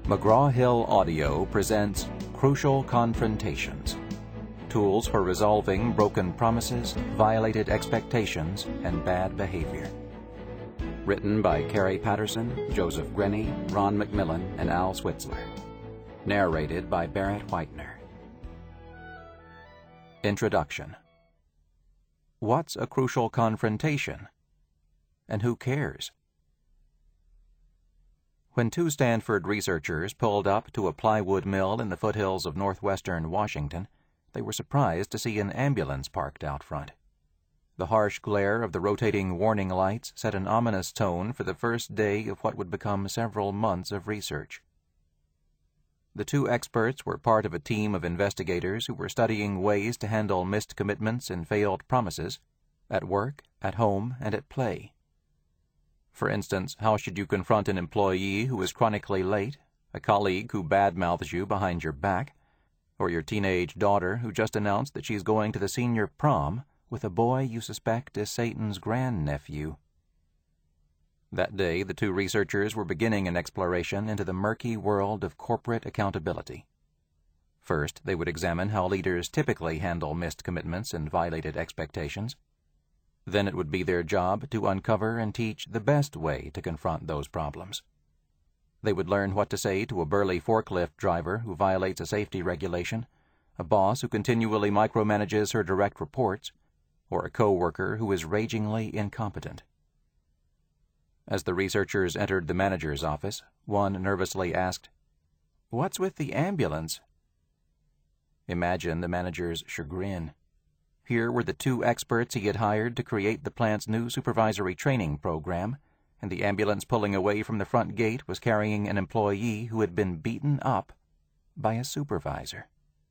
McGraw-Hill Audio presents Crucial Confrontations. Tools for resolving broken promises, violated expectations, and bad behavior. Written by Carrie Patterson, Joseph Grenny, Ron McMillan, and Al Switzler. Narrated by Barrett Whitener. Introduction. What's a crucial confrontation? And who cares? When two Stanford researchers pulled up to a plywood mill in the foothills of northwestern Washington, they were surprised to see an ambulance parked out front. The harsh glare of the rotating warning lights set an ominous tone for the first day of what would become several months of research. The two experts were part of a team of investigators who were studying ways to handle missed commitments and failed promises, at work, at home, and at play. For instance, how should you confront an employee who is chronically late, a colleague who badmouths you behind your back, or your teenage daughter who just announced that she's going to the senior prom with a boy you suspect is Satan's grandnephew? That day, the two researchers were beginning an exploration into the murky world of corporate accountability. First, they would examine how leaders typically handle missed commitments and violated expectations. Then it would be their job to uncover and teach the best way to confront those problems. They would learn what to say to a burly forklift driver who violates a safety regulation, a boss who continually micromanages her direct reports, or a co-worker who is ragingly incompetent. As the researchers entered the manager's office, one nervously asked, "What's with the ambulance?" Imagine the manager's chagrin. Here were the two experts he had hired to create the plant's new supervisory training program, and the ambulance pulling away from the front gate was carrying an employee who had been beaten up by a supervisor.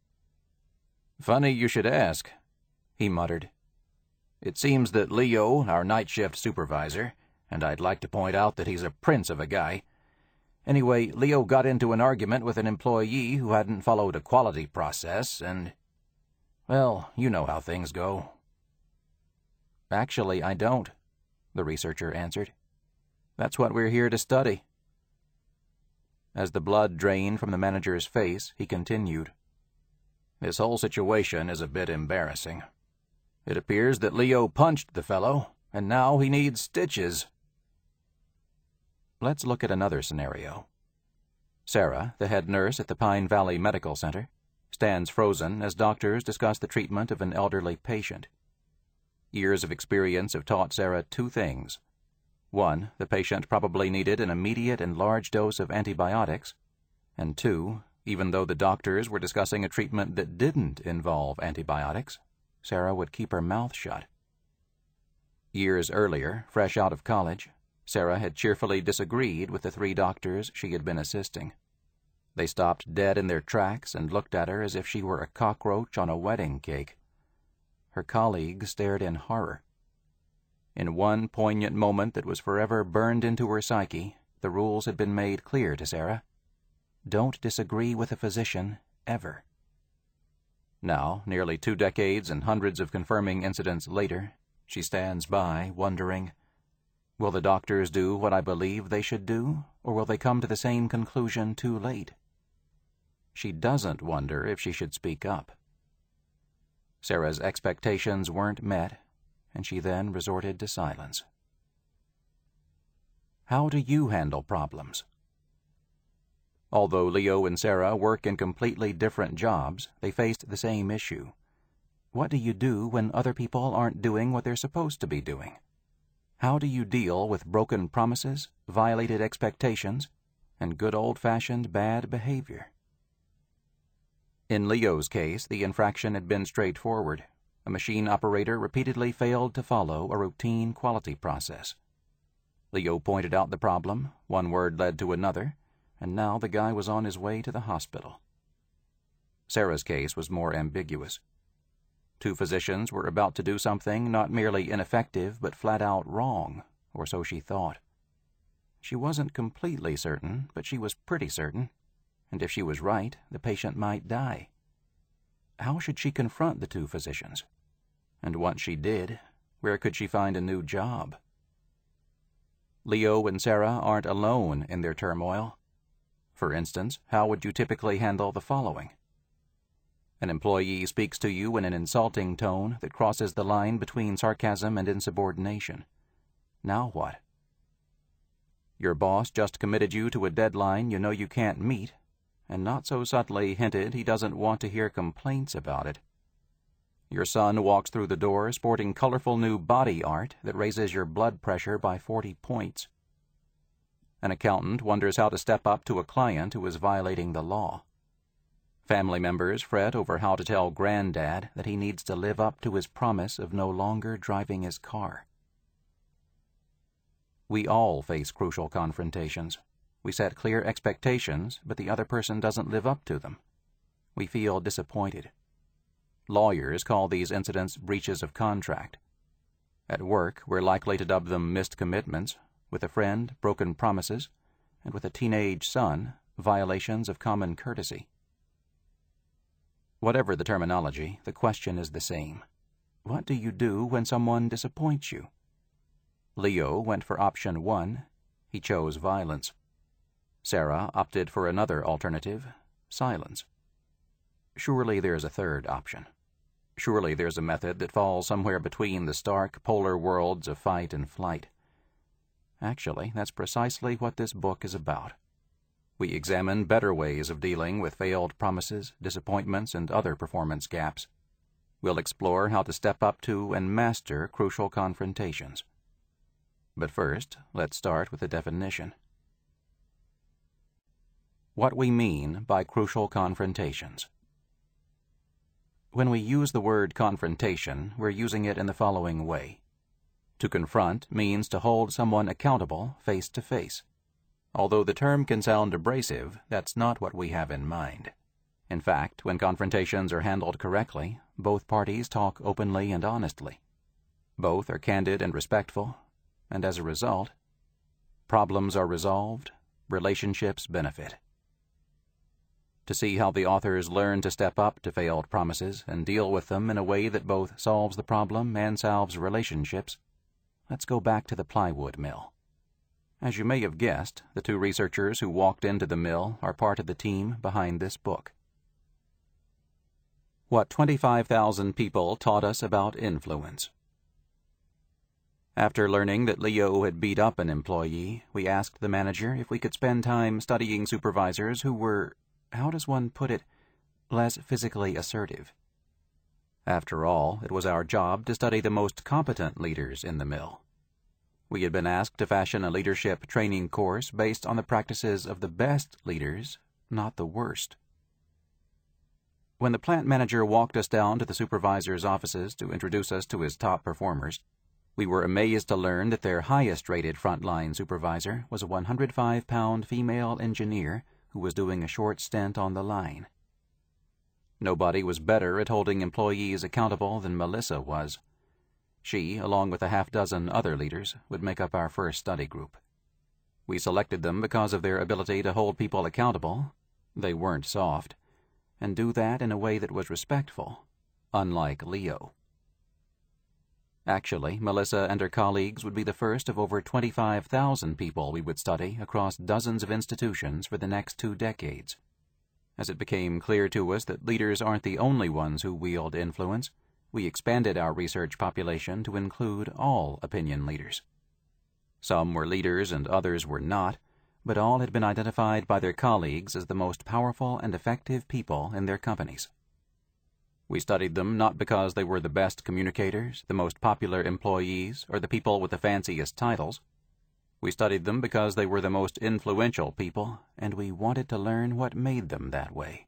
"Funny you should ask," he muttered. "It seems that Leo, our night shift supervisor, and I'd like to point out that he's a prince of a guy. Anyway, Leo got into an argument with an employee who hadn't followed a quality process, and... well, you know how things go." "Actually, I don't," the researcher answered. "That's what we're here to study." As the blood drained from the manager's face, he continued, "This whole situation is a bit embarrassing. It appears that Leo punched the fellow, and now he needs stitches." Let's look at another scenario. Sarah, the head nurse at the Pine Valley Medical Center, stands frozen as doctors discuss the treatment of an elderly patient. Years of experience have taught Sarah two things. One, the patient probably needed an immediate and large dose of antibiotics. And two, even though the doctors were discussing a treatment that didn't involve antibiotics, Sarah would keep her mouth shut. Years earlier, fresh out of college, Sarah had cheerfully disagreed with the three doctors she had been assisting. They stopped dead in their tracks and looked at her as if she were a cockroach on a wedding cake. Her colleagues stared in horror. In one poignant moment that was forever burned into her psyche, the rules had been made clear to Sarah. Don't disagree with a physician, ever. Now, nearly 2 decades and hundreds of confirming incidents later, she stands by, wondering, will the doctors do what I believe they should do, or will they come to the same conclusion too late? She doesn't wonder if she should speak up. Sarah's expectations weren't met, and she then resorted to silence. How do you handle problems? Although Leo and Sarah work in completely different jobs, they faced the same issue. What do you do when other people aren't doing what they're supposed to be doing? How do you deal with broken promises, violated expectations, and good old-fashioned bad behavior? In Leo's case, the infraction had been straightforward. A machine operator repeatedly failed to follow a routine quality process. Leo pointed out the problem, one word led to another, and now the guy was on his way to the hospital. Sarah's case was more ambiguous. Two physicians were about to do something not merely ineffective but flat-out wrong, or so she thought. She wasn't completely certain, but she was pretty certain, and if she was right, the patient might die. How should she confront the two physicians? And once she did, where could she find a new job? Leo and Sarah aren't alone in their turmoil. For instance, how would you typically handle the following? An employee speaks to you in an insulting tone that crosses the line between sarcasm and insubordination. Now what? Your boss just committed you to a deadline you know you can't meet, and not so subtly hinted he doesn't want to hear complaints about it. Your son walks through the door sporting colorful new body art that raises your blood pressure by 40 points. An accountant wonders how to step up to a client who is violating the law. Family members fret over how to tell Granddad that he needs to live up to his promise of no longer driving his car. We all face crucial confrontations. We set clear expectations, but the other person doesn't live up to them. We feel disappointed. Lawyers call these incidents breaches of contract. At work, we're likely to dub them missed commitments, with a friend, broken promises, and with a teenage son, violations of common courtesy. Whatever the terminology, the question is the same. What do you do when someone disappoints you? Leo went for option 1. He chose violence. Sarah opted for another alternative, silence. Surely there's a third option. Surely there's a method that falls somewhere between the stark polar worlds of fight and flight. Actually, that's precisely what this book is about. We examine better ways of dealing with failed promises, disappointments, and other performance gaps. We'll explore how to step up to and master crucial confrontations. But first, let's start with a definition. What we mean by crucial confrontations. When we use the word confrontation, we're using it in the following way. To confront means to hold someone accountable face to face. Although the term can sound abrasive, that's not what we have in mind. In fact, when confrontations are handled correctly, both parties talk openly and honestly. Both are candid and respectful, and as a result, problems are resolved, relationships benefit. To see how the authors learn to step up to failed promises and deal with them in a way that both solves the problem and salves relationships, let's go back to the plywood mill. As you may have guessed, the two researchers who walked into the mill are part of the team behind this book. What 25,000 people taught us about influence. After learning that Leo had beat up an employee, we asked the manager if we could spend time studying supervisors who were, how does one put it, less physically assertive. After all, it was our job to study the most competent leaders in the mill. We had been asked to fashion a leadership training course based on the practices of the best leaders, not the worst. When the plant manager walked us down to the supervisor's offices to introduce us to his top performers, we were amazed to learn that their highest-rated frontline supervisor was a 105-pound female engineer who was doing a short stint on the line. Nobody was better at holding employees accountable than Melissa was. She, along with a half-dozen other leaders, would make up our first study group. We selected them because of their ability to hold people accountable — they weren't soft — and do that in a way that was respectful, unlike Leo. Actually, Melissa and her colleagues would be the first of over 25,000 people we would study across dozens of institutions for the next 2 decades. As it became clear to us that leaders aren't the only ones who wield influence, we expanded our research population to include all opinion leaders. Some were leaders and others were not, but all had been identified by their colleagues as the most powerful and effective people in their companies. We studied them not because they were the best communicators, the most popular employees, or the people with the fanciest titles. We studied them because they were the most influential people, and we wanted to learn what made them that way.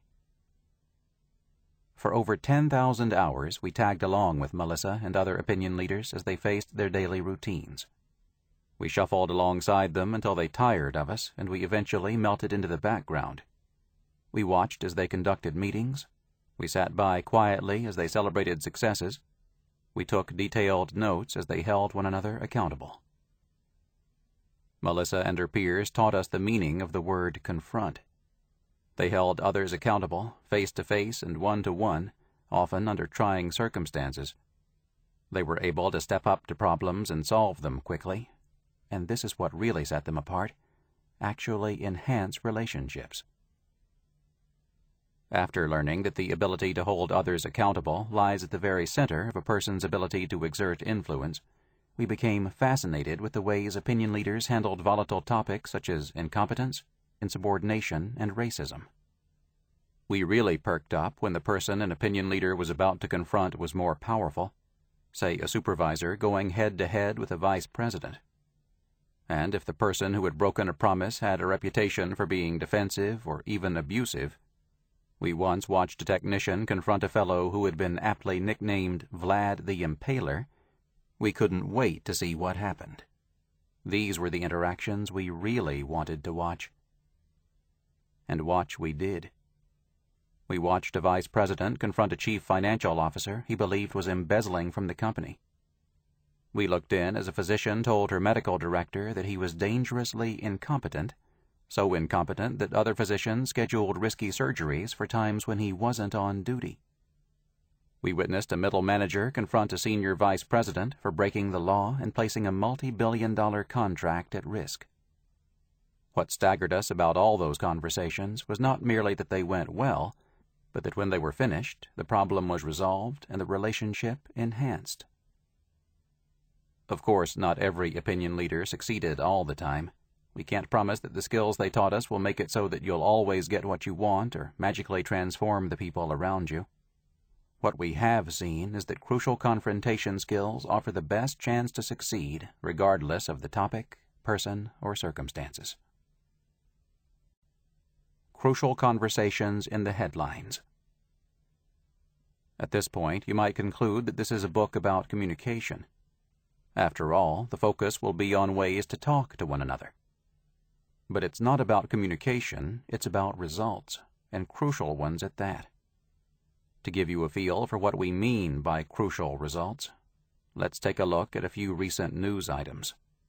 For over 10,000 hours, we tagged along with Melissa and other opinion leaders as they faced their daily routines. We shuffled alongside them until they tired of us, and we eventually melted into the background. We watched as they conducted meetings. We sat by quietly as they celebrated successes. We took detailed notes as they held one another accountable. Melissa and her peers taught us the meaning of the word confront. They held others accountable, face-to-face and one-to-one, often under trying circumstances. They were able to step up to problems and solve them quickly. And this is what really set them apart. actually enhance relationships. After learning that the ability to hold others accountable lies at the very center of a person's ability to exert influence, we became fascinated with the ways opinion leaders handled volatile topics such as incompetence, insubordination, and racism. We really perked up when the person an opinion leader was about to confront was more powerful, say a supervisor going head-to-head with a vice president. And if the person who had broken a promise had a reputation for being defensive or even abusive, we once watched a technician confront a fellow who had been aptly nicknamed Vlad the Impaler. We couldn't wait to see what happened. These were the interactions we really wanted to watch. And watch we did. We watched a vice president confront a chief financial officer he believed was embezzling from the company. We looked in as a physician told her medical director that he was dangerously incompetent, so incompetent that other physicians scheduled risky surgeries for times when he wasn't on duty. We witnessed a middle manager confront a senior vice president for breaking the law and placing a multi-billion-dollar contract at risk. What staggered us about all those conversations was not merely that they went well, but that when they were finished, the problem was resolved and the relationship enhanced. Of course, not every opinion leader succeeded all the time. We can't promise that the skills they taught us will make it so that you'll always get what you want or magically transform the people around you. What we have seen is that crucial confrontation skills offer the best chance to succeed, regardless of the topic, person, or circumstances. Crucial conversations in the headlines. At this point, you might conclude that this is a book about communication. After all, the focus will be on ways to talk to one another. But it's not about communication, it's about results, and crucial ones at that. To give you a feel for what we mean by crucial results, let's take a look at a few recent news items.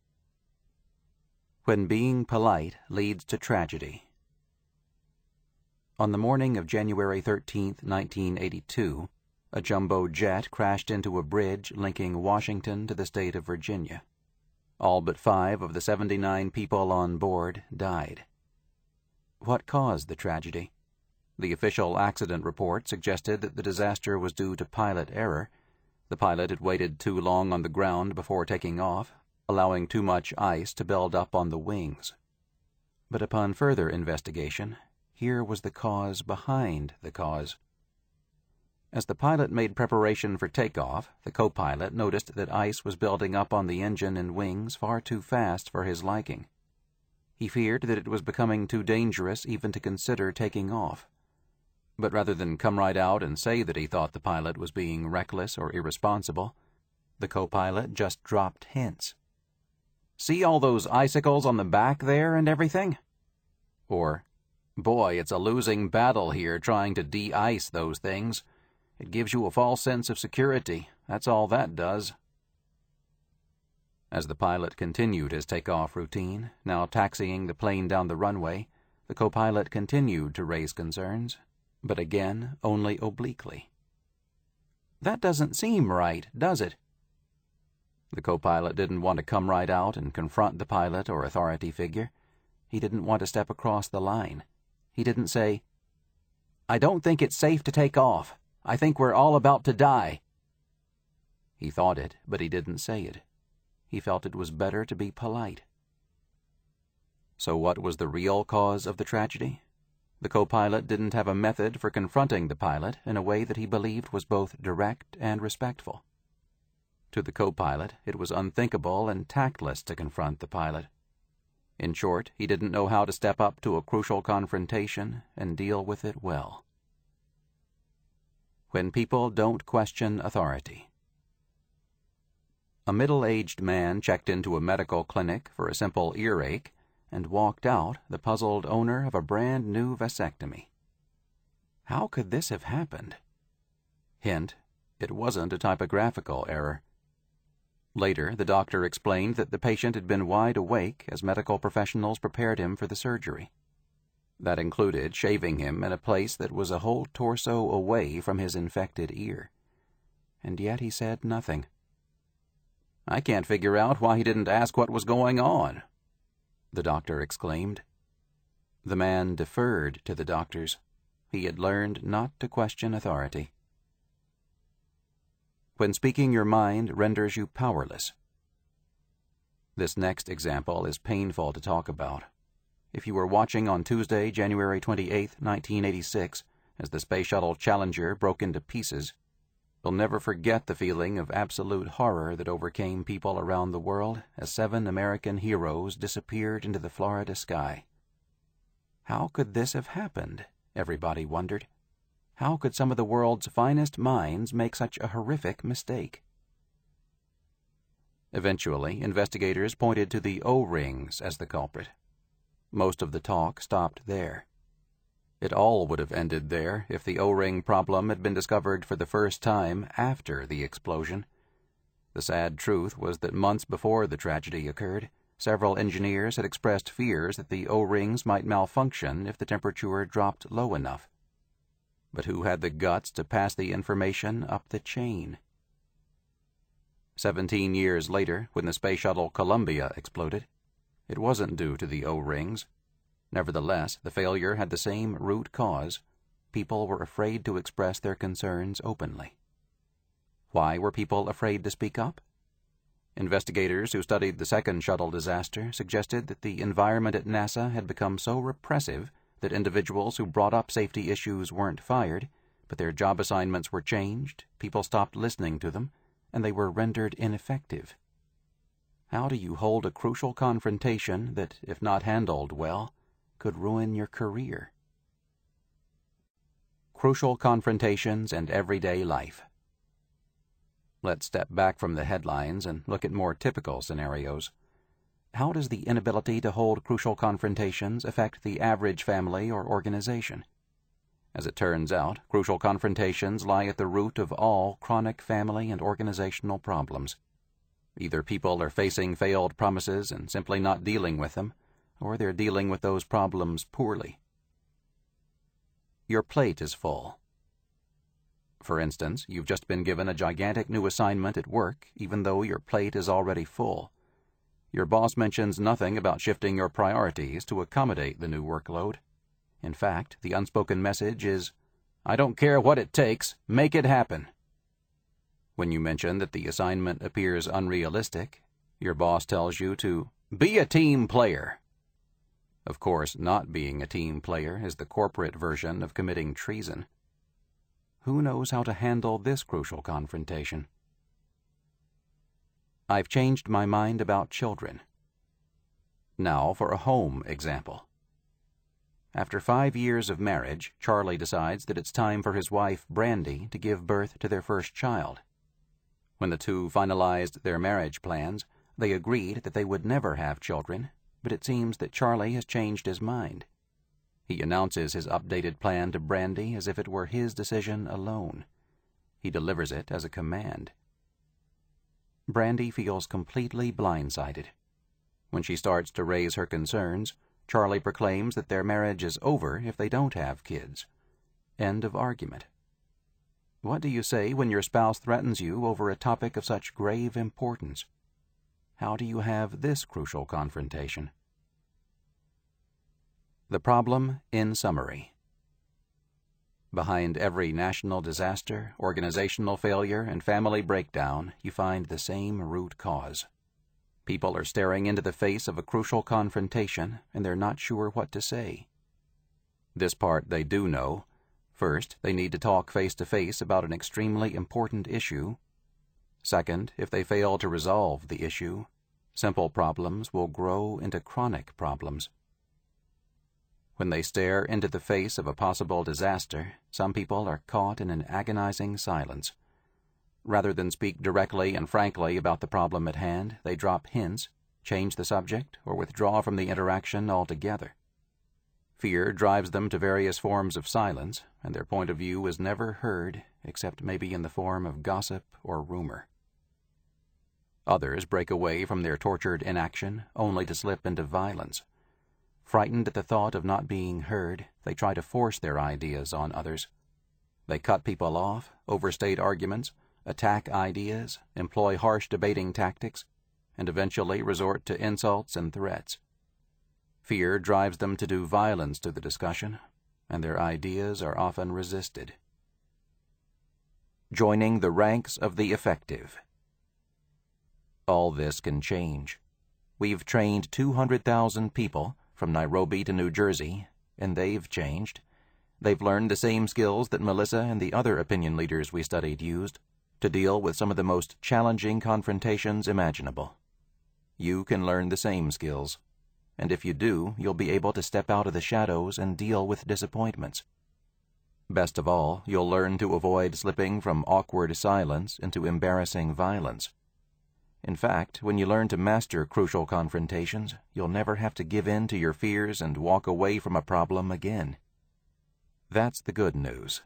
When being polite leads to tragedy. On the morning of January 13, 1982, a jumbo jet crashed into a bridge linking Washington to the state of Virginia. All but 5 of the 79 people on board died. What caused the tragedy? The official accident report suggested that the disaster was due to pilot error. The pilot had waited too long on the ground before taking off, allowing too much ice to build up on the wings. But upon further investigation, here was the cause behind the cause. As the pilot made preparation for takeoff, the co-pilot noticed that ice was building up on the engine and wings far too fast for his liking. He feared that it was becoming too dangerous even to consider taking off. But rather than come right out and say that he thought the pilot was being reckless or irresponsible, the co-pilot just dropped hints. "See all those icicles on the back there and everything?" Or, "Boy, it's a losing battle here trying to de-ice those things. It gives you a false sense of security. That's all that does." As the pilot continued his takeoff routine, now taxiing the plane down the runway, the co-pilot continued to raise concerns, but again only obliquely. "That doesn't seem right, does it?" The co-pilot didn't want to come right out and confront the pilot or authority figure. He didn't want to step across the line. He didn't say, "I don't think it's safe to take off. I think we're all about to die." He thought it, but he didn't say it. He felt it was better to be polite. So what was the real cause of the tragedy? The co-pilot didn't have a method for confronting the pilot in a way that he believed was both direct and respectful. To the co-pilot, it was unthinkable and tactless to confront the pilot. In short, he didn't know how to step up to a crucial confrontation and deal with it well. When people don't question authority. A middle-aged man checked into a medical clinic for a simple earache and walked out the puzzled owner of a brand-new vasectomy. How could this have happened? Hint, it wasn't a typographical error. Later, the doctor explained that the patient had been wide awake as medical professionals prepared him for the surgery. That included shaving him in a place that was a whole torso away from his infected ear. And yet he said nothing. "I can't figure out why he didn't ask what was going on." the doctor exclaimed. The man deferred to the doctors. He had learned not to question authority. When speaking your mind renders you powerless. This next example is painful to talk about. If you were watching on Tuesday, January 28, 1986, as the Space Shuttle Challenger broke into pieces, you'll never forget the feeling of absolute horror that overcame people around the world as 7 American heroes disappeared into the Florida sky. How could this have happened? Everybody wondered. How could some of the world's finest minds make such a horrific mistake? Eventually, investigators pointed to the O-rings as the culprit. Most of the talk stopped there. It all would have ended there if the O-ring problem had been discovered for the first time after the explosion. The sad truth was that months before the tragedy occurred, several engineers had expressed fears that the O-rings might malfunction if the temperature dropped low enough. But who had the guts to pass the information up the chain? 17 years later, when the space shuttle Columbia exploded, it wasn't due to the O-rings. Nevertheless, the failure had the same root cause. People were afraid to express their concerns openly. Why were people afraid to speak up? Investigators who studied the second shuttle disaster suggested that the environment at NASA had become so repressive that individuals who brought up safety issues weren't fired, but their job assignments were changed, people stopped listening to them, and they were rendered ineffective. How do you hold a crucial confrontation that, if not handled well, could ruin your career? Crucial confrontations and everyday life. Let's step back from the headlines and look at more typical scenarios. How does the inability to hold crucial confrontations affect the average family or organization? As it turns out, crucial confrontations lie at the root of all chronic family and organizational problems. Either people are facing failed promises and simply not dealing with them, or they're dealing with those problems poorly. Your plate is full. For instance, you've just been given a gigantic new assignment at work, even though your plate is already full. Your boss mentions nothing about shifting your priorities to accommodate the new workload. In fact, the unspoken message is, "I don't care what it takes, make it happen." When you mention that the assignment appears unrealistic, your boss tells you to be a team player. Of course, not being a team player is the corporate version of committing treason. Who knows how to handle this crucial confrontation? I've changed my mind about children. Now for a home example. After 5 years of marriage, Charlie decides that it's time for his wife, Brandy, to give birth to their first child. When the two finalized their marriage plans, they agreed that they would never have children, but it seems that Charlie has changed his mind. He announces his updated plan to Brandy as if it were his decision alone. He delivers it as a command. Brandy feels completely blindsided. When she starts to raise her concerns, Charlie proclaims that their marriage is over if they don't have kids. End of argument. What do you say when your spouse threatens you over a topic of such grave importance? How do you have this crucial confrontation? The problem in summary. Behind every national disaster, organizational failure, and family breakdown, you find the same root cause. People are staring into the face of a crucial confrontation, and they're not sure what to say. This part they do know. First, they need to talk face-to-face about an extremely important issue. Second, if they fail to resolve the issue, simple problems will grow into chronic problems. When they stare into the face of a possible disaster, some people are caught in an agonizing silence. Rather than speak directly and frankly about the problem at hand, they drop hints, change the subject, or withdraw from the interaction altogether. Fear drives them to various forms of silence, and their point of view is never heard, except maybe in the form of gossip or rumor. Others break away from their tortured inaction, only to slip into violence. Frightened at the thought of not being heard, they try to force their ideas on others. They cut people off, overstate arguments, attack ideas, employ harsh debating tactics, and eventually resort to insults and threats. Fear drives them to do violence to the discussion, and their ideas are often resisted. Joining the ranks of the effective. All this can change. We've trained 200,000 people from Nairobi to New Jersey, and they've changed. They've learned the same skills that Melissa and the other opinion leaders we studied used to deal with some of the most challenging confrontations imaginable. You can learn the same skills, and if you do, you'll be able to step out of the shadows and deal with disappointments. Best of all, you'll learn to avoid slipping from awkward silence into embarrassing violence. In fact, when you learn to master crucial confrontations, you'll never have to give in to your fears and walk away from a problem again. That's the good news.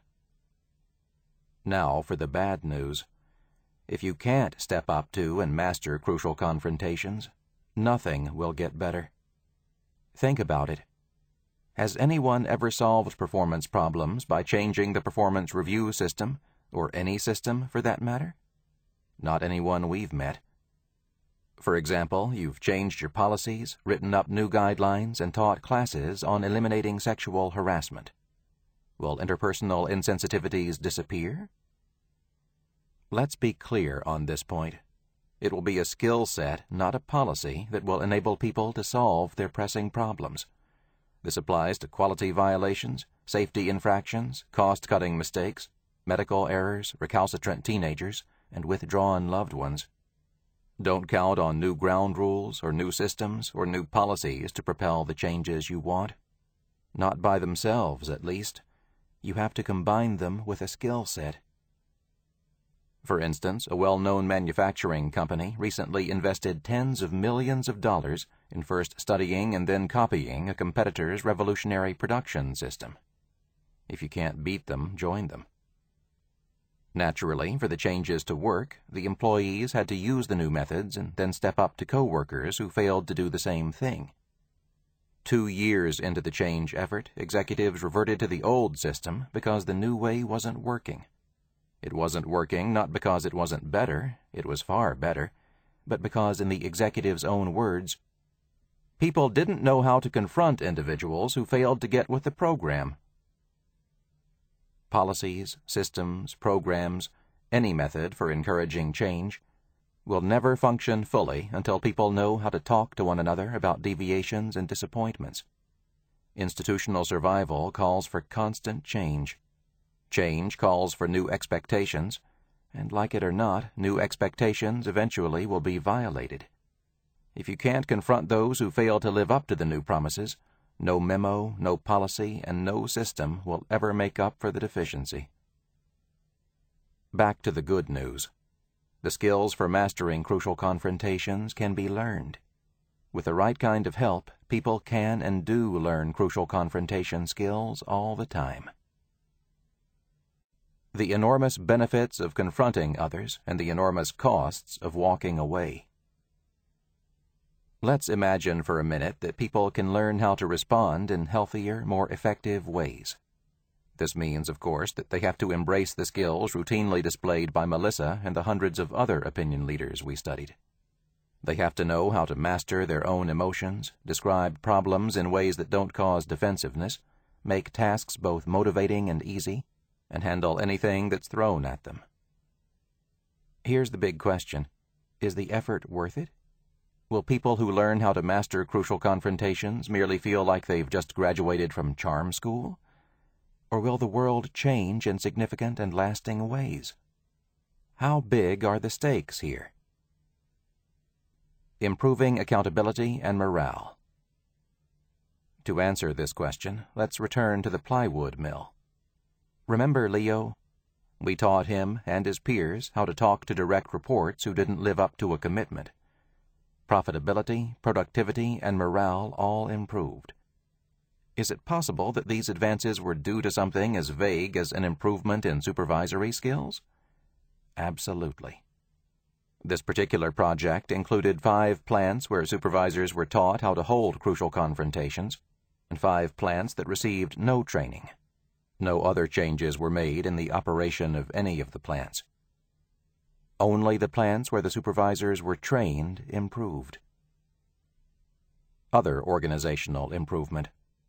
Now for the bad news. If you can't step up to and master crucial confrontations, nothing will get better. Think about it. Has anyone ever solved performance problems by changing the performance review system, or any system for that matter? Not anyone we've met. For example, you've changed your policies, written up new guidelines, and taught classes on eliminating sexual harassment. Will interpersonal insensitivities disappear? Let's be clear on this point. It will be a skill set, not a policy, that will enable people to solve their pressing problems. This applies to quality violations, safety infractions, cost-cutting mistakes, medical errors, recalcitrant teenagers, and withdrawn loved ones. Don't count on new ground rules or new systems or new policies to propel the changes you want. Not by themselves, at least. You have to combine them with a skill set. For instance, a well-known manufacturing company recently invested tens of millions of dollars in first studying and then copying a competitor's revolutionary production system. If you can't beat them, join them. Naturally, for the changes to work, the employees had to use the new methods and then step up to co-workers who failed to do the same thing. 2 years into the change effort, executives reverted to the old system because the new way wasn't working. It wasn't working not because it wasn't better, it was far better, but because, in the executive's own words, people didn't know how to confront individuals who failed to get with the program. Policies, systems, programs, any method for encouraging change will never function fully until people know how to talk to one another about deviations and disappointments. Institutional survival calls for constant change. Change calls for new expectations, and like it or not, new expectations eventually will be violated. If you can't confront those who fail to live up to the new promises, no memo, no policy, and no system will ever make up for the deficiency. Back to the good news. The skills for mastering crucial confrontations can be learned. With the right kind of help, people can and do learn crucial confrontation skills all the time. The enormous benefits of confronting others and the enormous costs of walking away. Let's imagine for a minute that people can learn how to respond in healthier, more effective ways. This means, of course, that they have to embrace the skills routinely displayed by Melissa and the hundreds of other opinion leaders we studied. They have to know how to master their own emotions, describe problems in ways that don't cause defensiveness, make tasks both motivating and easy, and handle anything that's thrown at them. Here's the big question. Is the effort worth it? Will people who learn how to master crucial confrontations merely feel like they've just graduated from charm school? Or will the world change in significant and lasting ways? How big are the stakes here? Improving accountability and morale. To answer this question, let's return to the plywood mill. Remember Leo? We taught him and his peers how to talk to direct reports who didn't live up to a commitment. Profitability, productivity, and morale all improved. Is it possible that these advances were due to something as vague as an improvement in supervisory skills? Absolutely. This particular project included 5 plants where supervisors were taught how to hold crucial confrontations, and 5 plants that received no training. No other changes were made in the operation of any of the plants. Only the plants where the supervisors were trained improved. other organizational improvement.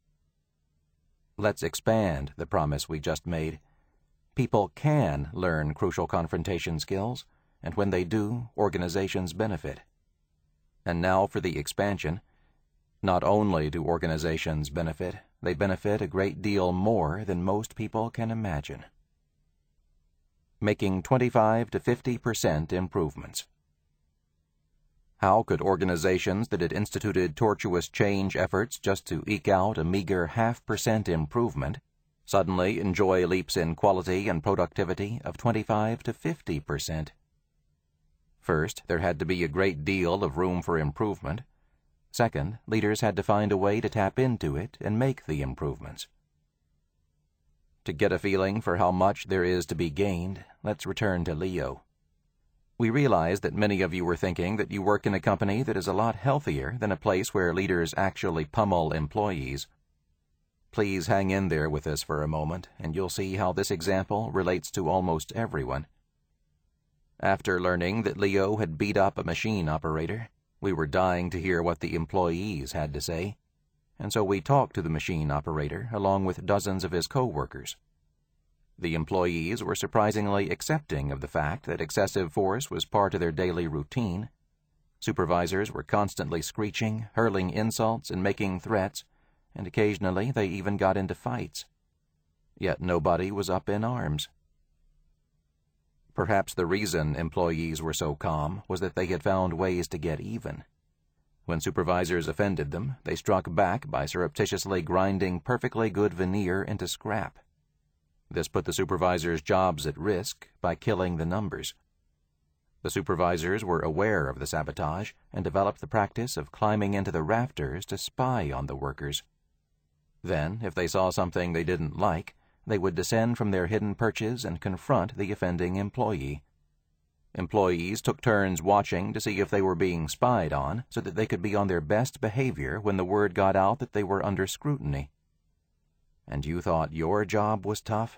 Let's expand the promise we just made. People can learn crucial confrontation skills, and when they do, organizations benefit. And now for the expansion. Not only do organizations benefit, they benefit a great deal more than most people can imagine. Making 25 to 50% improvements. How could organizations that had instituted tortuous change efforts just to eke out a meager 0.5% improvement suddenly enjoy leaps in quality and productivity of 25 to 50%? First, there had to be a great deal of room for improvement. Second, leaders had to find a way to tap into it and make the improvements. To get a feeling for how much there is to be gained, let's return to Leo. We realize that many of you were thinking that you work in a company that is a lot healthier than a place where leaders actually pummel employees. Please hang in there with us for a moment, and you'll see how this example relates to almost everyone. After learning that Leo had beat up a machine operator, we were dying to hear what the employees had to say, and so we talked to the machine operator along with dozens of his co-workers. The employees were surprisingly accepting of the fact that excessive force was part of their daily routine. Supervisors were constantly screeching, hurling insults, and making threats, and occasionally they even got into fights. Yet nobody was up in arms. Perhaps the reason employees were so calm was that they had found ways to get even. When supervisors offended them, they struck back by surreptitiously grinding perfectly good veneer into scrap. This put the supervisors' jobs at risk by killing the numbers. The supervisors were aware of the sabotage and developed the practice of climbing into the rafters to spy on the workers. Then, if they saw something they didn't like, they would descend from their hidden perches and confront the offending employee. Employees took turns watching to see if they were being spied on so that they could be on their best behavior when the word got out that they were under scrutiny. And you thought your job was tough?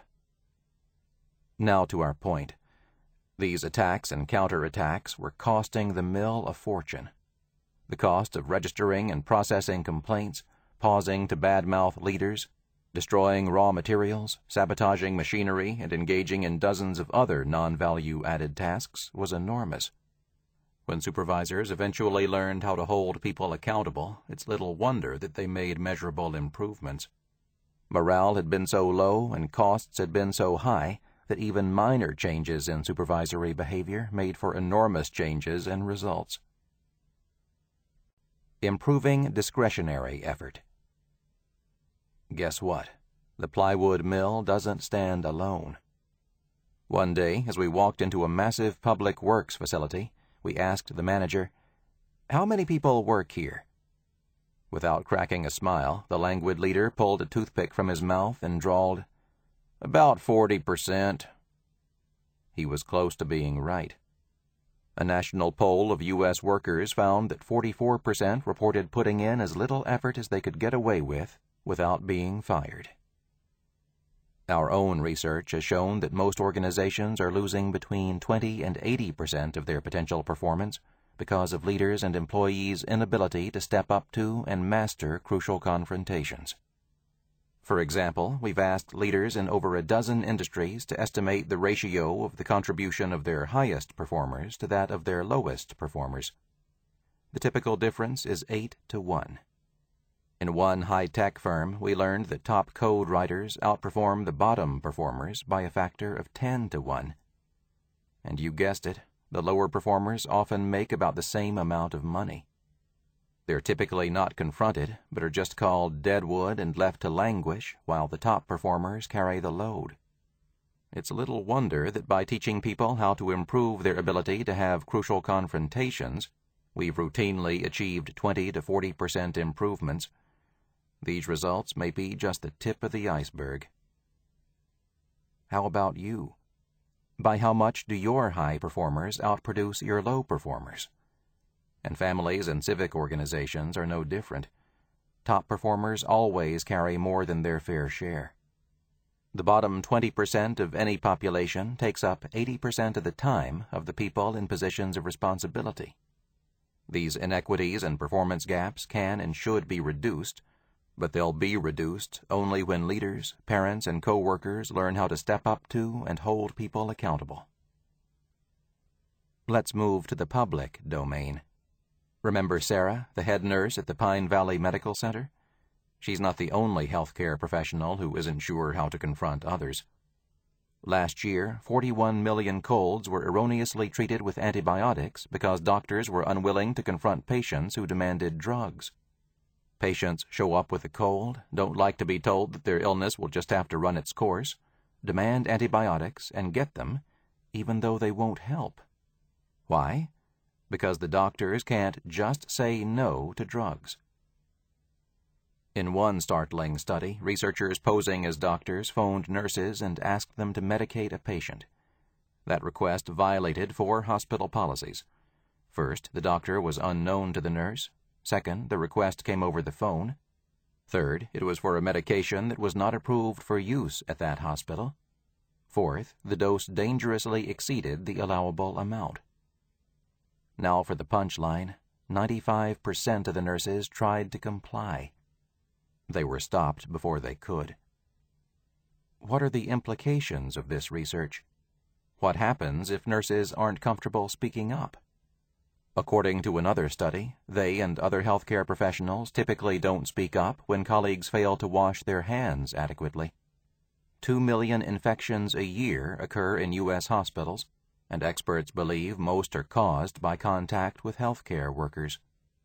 Now to our point. These attacks and counterattacks were costing the mill a fortune. The cost of registering and processing complaints, pausing to badmouth leaders, destroying raw materials, sabotaging machinery, and engaging in dozens of other non-value-added tasks was enormous. When supervisors eventually learned how to hold people accountable, it's little wonder that they made measurable improvements. Morale had been so low and costs had been so high that even minor changes in supervisory behavior made for enormous changes in results. Improving discretionary effort. Guess what? The plywood mill doesn't stand alone. One day, as we walked into a massive public works facility, we asked the manager, "How many people work here?" Without cracking a smile, the languid leader pulled a toothpick from his mouth and drawled, "About 40%. He was close to being right. A national poll of U.S. workers found that 44% reported putting in as little effort as they could get away with without being fired. Our own research has shown that most organizations are losing between 20 and 80% of their potential performance because of leaders and employees' inability to step up to and master crucial confrontations. For example, we've asked leaders in over a dozen industries to estimate the ratio of the contribution of their highest performers to that of their lowest performers. The typical difference is 8 to 1. In one high-tech firm, we learned that top code writers outperform the bottom performers by a factor of 10 to 1. And you guessed it, the lower performers often make about the same amount of money. They're typically not confronted, but are just called deadwood and left to languish while the top performers carry the load. It's little wonder that by teaching people how to improve their ability to have crucial confrontations, we've routinely achieved 20 to 40% improvements. These results may be just the tip of the iceberg. How about you? By how much do your high performers outproduce your low performers? And families and civic organizations are no different. Top performers always carry more than their fair share. The bottom 20% of any population takes up 80% of the time of the people in positions of responsibility. These inequities and performance gaps can and should be reduced, but they'll be reduced only when leaders, parents, and co-workers learn how to step up to and hold people accountable. Let's move to the public domain. Remember Sarah, the head nurse at the Pine Valley Medical Center? She's not the only healthcare professional who isn't sure how to confront others. Last year, 41 million colds were erroneously treated with antibiotics because doctors were unwilling to confront patients who demanded drugs. Patients show up with a cold, don't like to be told that their illness will just have to run its course, demand antibiotics, and get them, even though they won't help. Why? Because the doctors can't just say no to drugs. In one startling study, researchers posing as doctors phoned nurses and asked them to medicate a patient. That request violated 4 hospital policies. First, the doctor was unknown to the nurse. Second, the request came over the phone. Third, it was for a medication that was not approved for use at that hospital. Fourth, the dose dangerously exceeded the allowable amount. Now for the punchline, 95% of the nurses tried to comply. They were stopped before they could. What are the implications of this research? What happens if nurses aren't comfortable speaking up? According to another study, they and other healthcare professionals typically don't speak up when colleagues fail to wash their hands adequately. 2 million infections a year occur in U.S. hospitals, and experts believe most are caused by contact with healthcare workers.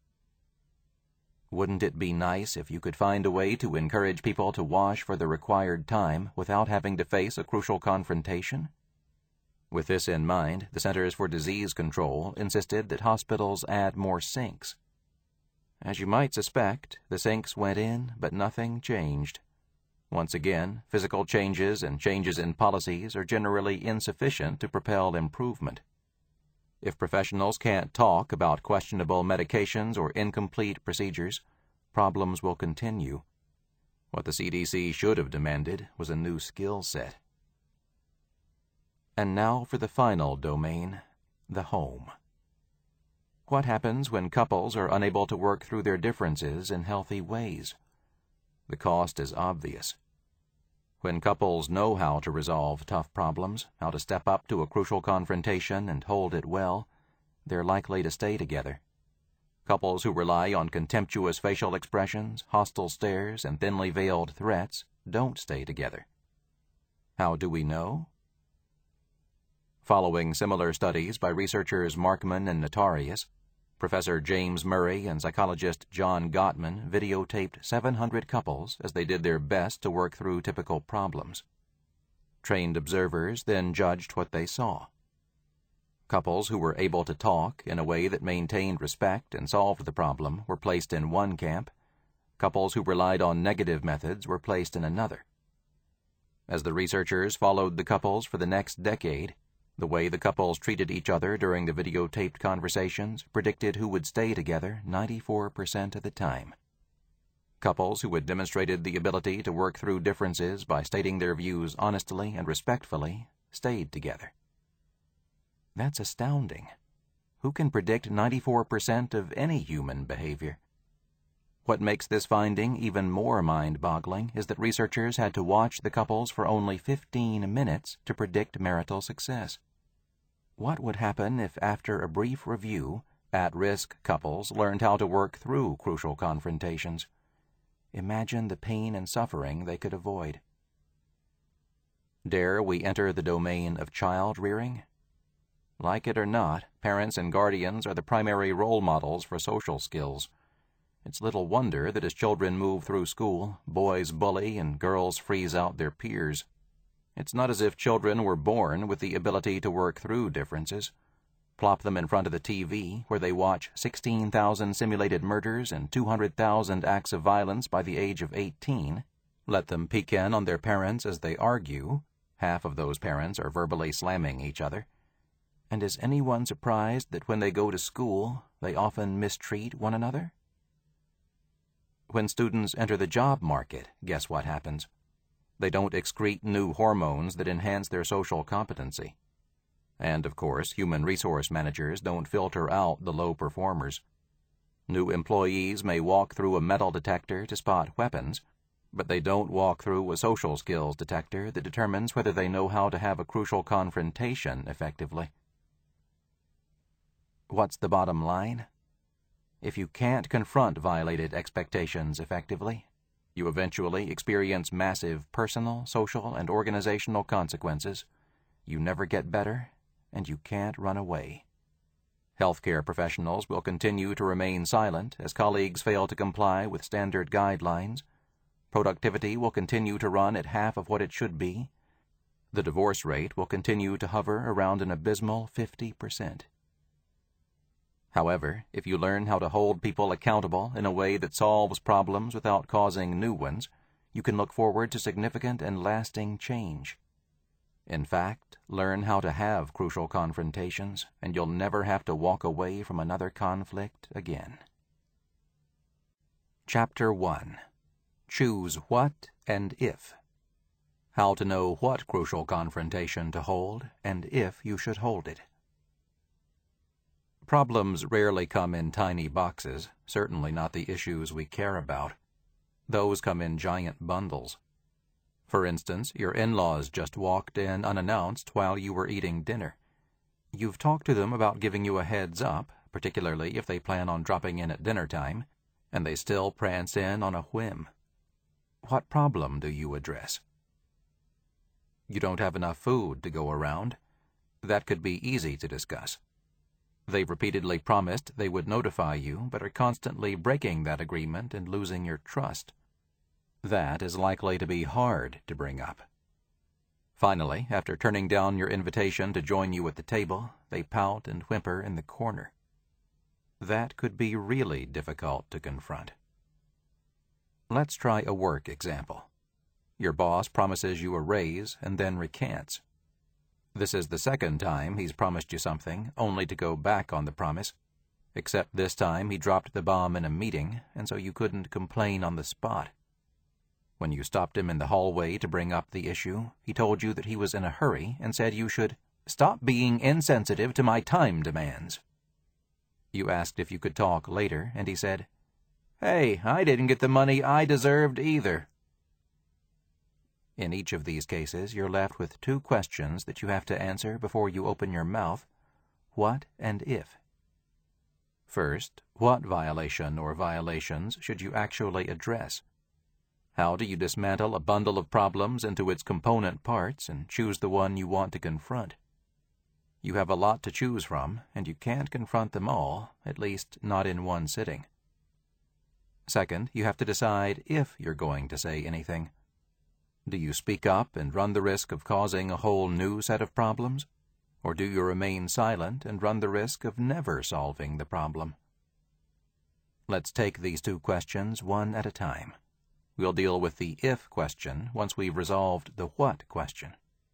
Wouldn't it be nice if you could find a way to encourage people to wash for the required time without having to face a crucial confrontation? With this in mind, the Centers for Disease Control insisted that hospitals add more sinks. As you might suspect, the sinks went in, but nothing changed. Once again, physical changes and changes in policies are generally insufficient to propel improvement. If professionals can't talk about questionable medications or incomplete procedures, problems will continue. What the CDC should have demanded was a new skill set. And now for the final domain, the home. What happens when couples are unable to work through their differences in healthy ways? The cost is obvious. When couples know how to resolve tough problems, how to step up to a crucial confrontation and hold it well, they're likely to stay together. Couples who rely on contemptuous facial expressions, hostile stares, and thinly veiled threats don't stay together. How do we know? Following similar studies by researchers Markman and Notarius, Professor James Murray and psychologist John Gottman videotaped 700 couples as they did their best to work through typical problems. Trained observers then judged what they saw. Couples who were able to talk in a way that maintained respect and solved the problem were placed in one camp. Couples who relied on negative methods were placed in another. As the researchers followed the couples for the next decade, the way the couples treated each other during the videotaped conversations predicted who would stay together 94% of the time. Couples who had demonstrated the ability to work through differences by stating their views honestly and respectfully stayed together. That's astounding. Who can predict 94% of any human behavior? What makes this finding even more mind-boggling is that researchers had to watch the couples for only 15 minutes to predict marital success. What would happen if, after a brief review, at-risk couples learned how to work through crucial confrontations? Imagine the pain and suffering they could avoid. Dare we enter the domain of child-rearing? Like it or not, parents and guardians are the primary role models for social skills. It's little wonder that as children move through school, boys bully and girls freeze out their peers. It's not as if children were born with the ability to work through differences. Plop them in front of the TV, where they watch 16,000 simulated murders and 200,000 acts of violence by the age of 18. Let them peek in on their parents as they argue. Half of those parents are verbally slamming each other. And is anyone surprised that when they go to school, they often mistreat one another? When students enter the job market, guess what happens? They don't excrete new hormones that enhance their social competency. And, of course, human resource managers don't filter out the low performers. New employees may walk through a metal detector to spot weapons, but they don't walk through a social skills detector that determines whether they know how to have a crucial confrontation effectively. What's the bottom line? If you can't confront violated expectations effectively, you eventually experience massive personal, social, and organizational consequences. You never get better, and you can't run away. Healthcare professionals will continue to remain silent as colleagues fail to comply with standard guidelines. Productivity will continue to run at half of what it should be. The divorce rate will continue to hover around an abysmal 50%. However, if you learn how to hold people accountable in a way that solves problems without causing new ones, you can look forward to significant and lasting change. In fact, learn how to have crucial confrontations, and you'll never have to walk away from another conflict again. Chapter 1. Choose what and if. How to know what crucial confrontation to hold, and if you should hold it. Problems rarely come in tiny boxes, certainly not the issues we care about. Those come in giant bundles. For instance, your in-laws just walked in unannounced while you were eating dinner. You've talked to them about giving you a heads up, particularly if they plan on dropping in at dinner time, and they still prance in on a whim. What problem do you address? You don't have enough food to go around. That could be easy to discuss. They've repeatedly promised they would notify you, but are constantly breaking that agreement and losing your trust. That is likely to be hard to bring up. Finally, after turning down your invitation to join you at the table, they pout and whimper in the corner. That could be really difficult to confront. Let's try a work example. Your boss promises you a raise and then recants. This is the second time he's promised you something, only to go back on the promise, except this time he dropped the bomb in a meeting, and so you couldn't complain on the spot. When you stopped him in the hallway to bring up the issue, he told you that he was in a hurry and said you should stop being insensitive to my time demands. You asked if you could talk later, and he said, "Hey, I didn't get the money I deserved either." In each of these cases, you're left with two questions that you have to answer before you open your mouth: what and if. First, what violation or violations should you actually address? How do you dismantle a bundle of problems into its component parts and choose the one you want to confront? You have a lot to choose from, and you can't confront them all, at least not in one sitting. Second, you have to decide if you're going to say anything. Do you speak up and run the risk of causing a whole new set of problems? Or do you remain silent and run the risk of never solving the problem? Let's take these two questions one at a time. We'll deal with the if question once we've resolved the what question.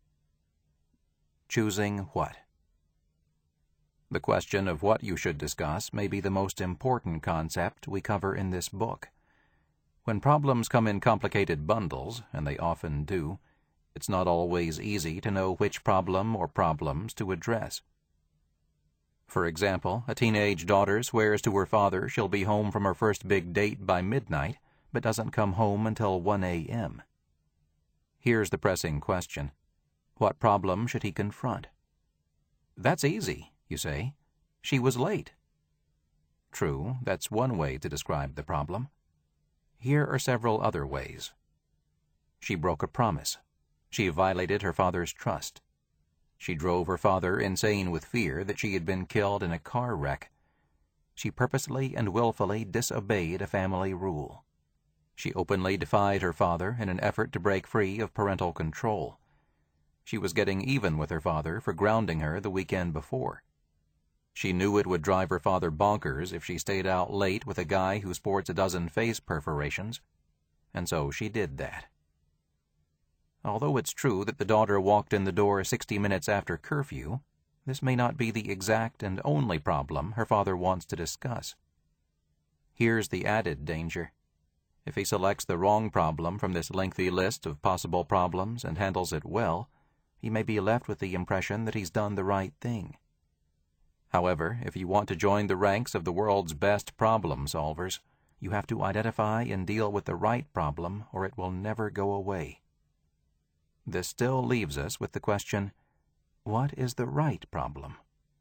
Choosing what. The question of what you should discuss may be the most important concept we cover in this book. When problems come in complicated bundles, and they often do, it's not always easy to know which problem or problems to address. For example, a teenage daughter swears to her father she'll be home from her first big date by midnight, but doesn't come home until 1 a.m. Here's the pressing question. What problem should he confront? That's easy, you say. She was late. True, that's one way to describe the problem. Here are several other ways. She broke a promise. She violated her father's trust. She drove her father insane with fear that she had been killed in a car wreck. She purposely and willfully disobeyed a family rule. She openly defied her father in an effort to break free of parental control. She was getting even with her father for grounding her the weekend before. She knew it would drive her father bonkers if she stayed out late with a guy who sports a dozen face perforations, and so she did that. Although it's true that the daughter walked in the door 60 minutes after curfew, this may not be the exact and only problem her father wants to discuss. Here's the added danger. If he selects the wrong problem from this lengthy list of possible problems and handles it well, he may be left with the impression that he's done the right thing. However, if you want to join the ranks of the world's best problem solvers, you have to identify and deal with the right problem, or it will never go away. This still leaves us with the question, what is the right problem?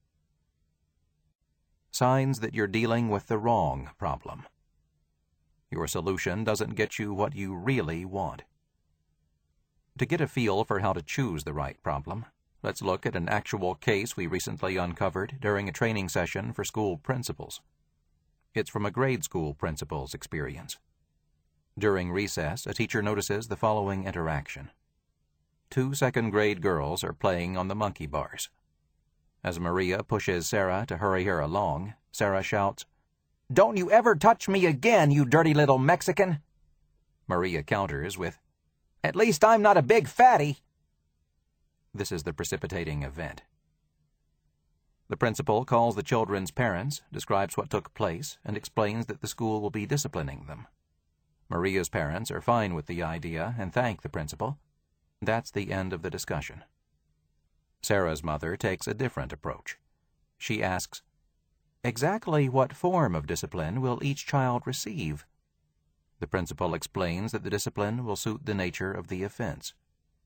Signs that you're dealing with the wrong problem. Your solution doesn't get you what you really want. To get a feel for how to choose the right problem, let's look at an actual case we recently uncovered during a training session for school principals. It's from a grade school principal's experience. During recess, a teacher notices the following interaction. 2 second-grade girls are playing on the monkey bars. As Maria pushes Sarah to hurry her along, Sarah shouts, "Don't you ever touch me again, you dirty little Mexican!" Maria counters with, "At least I'm not a big fatty." This is the precipitating event. The principal calls the children's parents, describes what took place, and explains that the school will be disciplining them. Maria's parents are fine with the idea and thank the principal. That's the end of the discussion. Sarah's mother takes a different approach. She asks, "Exactly what form of discipline will each child receive?" The principal explains that the discipline will suit the nature of the offense.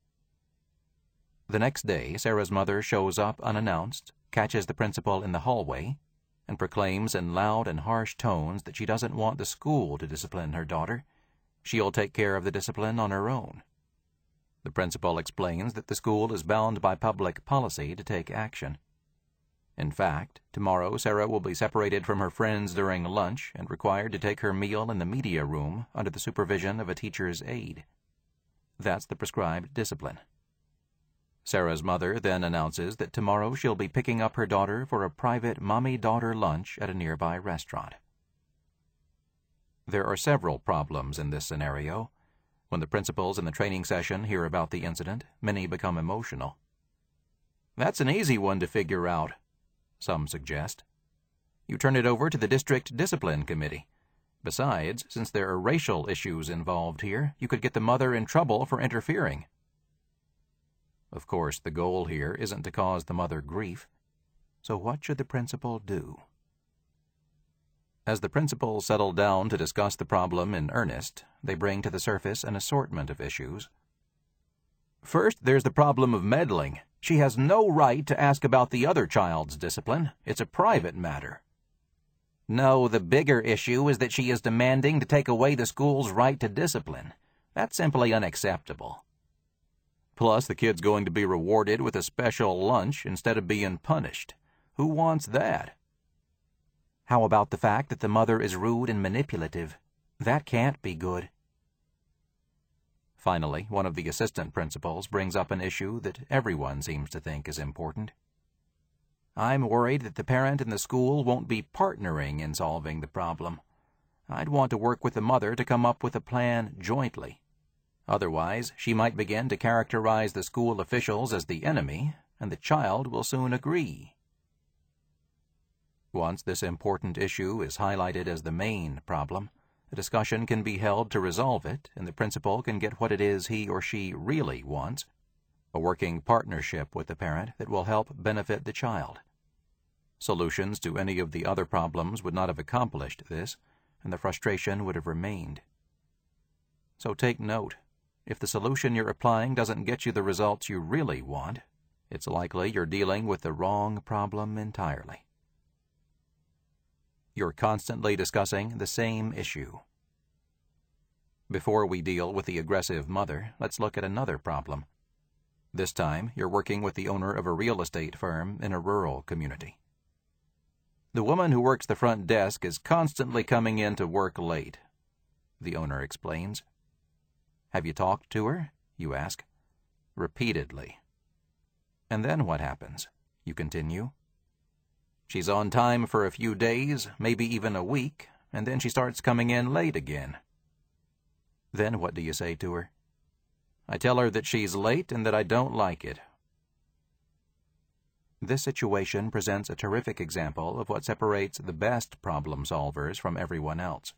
The next day, Sarah's mother shows up unannounced, catches the principal in the hallway, and proclaims in loud and harsh tones that she doesn't want the school to discipline her daughter. She'll take care of the discipline on her own. The principal explains that the school is bound by public policy to take action. In fact, tomorrow Sarah will be separated from her friends during lunch and required to take her meal in the media room under the supervision of a teacher's aide. That's the prescribed discipline. Sarah's mother then announces that tomorrow she'll be picking up her daughter for a private mommy-daughter lunch at a nearby restaurant. There are several problems in this scenario. When the principals in the training session hear about the incident, many become emotional. "That's an easy one to figure out," some suggest. "You turn it over to the district discipline committee. Besides, since there are racial issues involved here, you could get the mother in trouble for interfering." Of course, the goal here isn't to cause the mother grief. So what should the principal do? As the principals settle down to discuss the problem in earnest, they bring to the surface an assortment of issues. First, there's the problem of meddling. She has no right to ask about the other child's discipline. It's a private matter. No, the bigger issue is that she is demanding to take away the school's right to discipline. That's simply unacceptable. Plus, the kid's going to be rewarded with a special lunch instead of being punished. Who wants that? How about the fact that the mother is rude and manipulative? That can't be good. Finally, one of the assistant principals brings up an issue that everyone seems to think is important. "I'm worried that the parent and the school won't be partnering in solving the problem. I'd want to work with the mother to come up with a plan jointly. Otherwise, she might begin to characterize the school officials as the enemy, and the child will soon agree." Once this important issue is highlighted as the main problem, a discussion can be held to resolve it, and the principal can get what it is he or she really wants, a working partnership with the parent that will help benefit the child. Solutions to any of the other problems would not have accomplished this, and the frustration would have remained. So take note. If the solution you're applying doesn't get you the results you really want, it's likely you're dealing with the wrong problem entirely. You're constantly discussing the same issue. Before we deal with the aggressive mother, let's look at another problem. This time, you're working with the owner of a real estate firm in a rural community. "The woman who works the front desk is constantly coming in to work late," the owner explains. "Have you talked to her?" you ask. "Repeatedly." "And then what happens?" you continue. "She's on time for a few days, maybe even a week, and then she starts coming in late again." "Then what do you say to her?" "I tell her that she's late and that I don't like it." This situation presents a terrific example of what separates the best problem solvers from everyone else.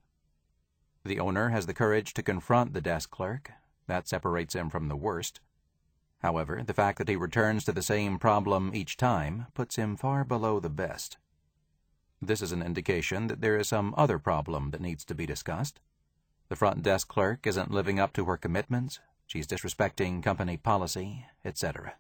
The owner has the courage to confront the desk clerk. That separates him from the worst. However, the fact that he returns to the same problem each time puts him far below the best. This is an indication that there is some other problem that needs to be discussed. The front desk clerk isn't living up to her commitments, she's disrespecting company policy, etc.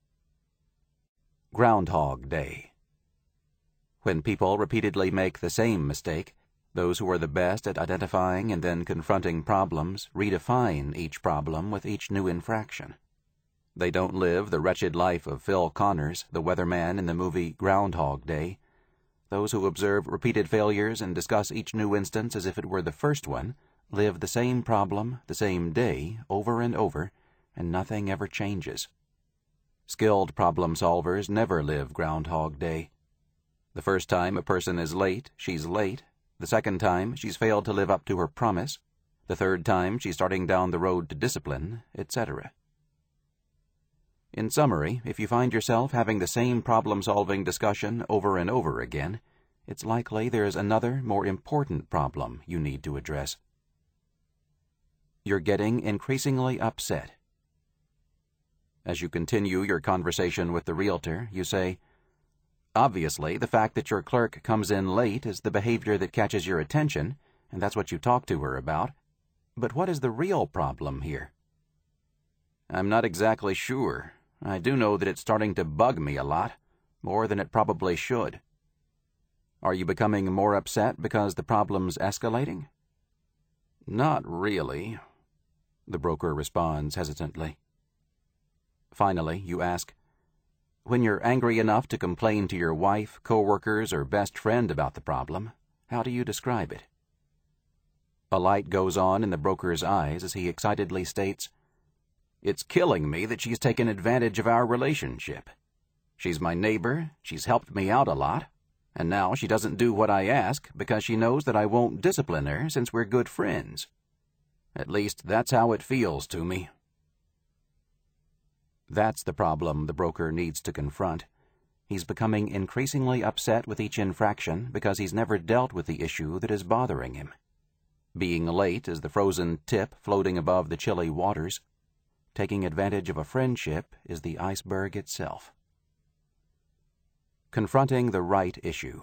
Groundhog Day. When people repeatedly make the same mistake, those who are the best at identifying and then confronting problems redefine each problem with each new infraction. They don't live the wretched life of Phil Connors, the weatherman in the movie Groundhog Day. Those who observe repeated failures and discuss each new instance as if it were the first one live the same problem, the same day, over and over, and nothing ever changes. Skilled problem solvers never live Groundhog Day. The first time a person is late, she's late. The second time, she's failed to live up to her promise. The third time, she's starting down the road to discipline, etc. In summary, if you find yourself having the same problem-solving discussion over and over again, it's likely there's another, more important problem you need to address. You're getting increasingly upset. As you continue your conversation with the realtor, you say, "Obviously, the fact that your clerk comes in late is the behavior that catches your attention, and that's what you talk to her about. But what is the real problem here?" "I'm not exactly sure. I do know that it's starting to bug me a lot, more than it probably should." "Are you becoming more upset because the problem's escalating?" "Not really," the broker responds hesitantly. Finally, you ask, "When you're angry enough to complain to your wife, coworkers, or best friend about the problem, how do you describe it?" A light goes on in the broker's eyes as he excitedly states, "It's killing me that she's taken advantage of our relationship. She's my neighbor, she's helped me out a lot, and now she doesn't do what I ask because she knows that I won't discipline her since we're good friends. At least that's how it feels to me." That's the problem the broker needs to confront. He's becoming increasingly upset with each infraction because he's never dealt with the issue that is bothering him. Being late is the frozen tip floating above the chilly waters. Taking advantage of a friendship is the iceberg itself. Confronting the right issue.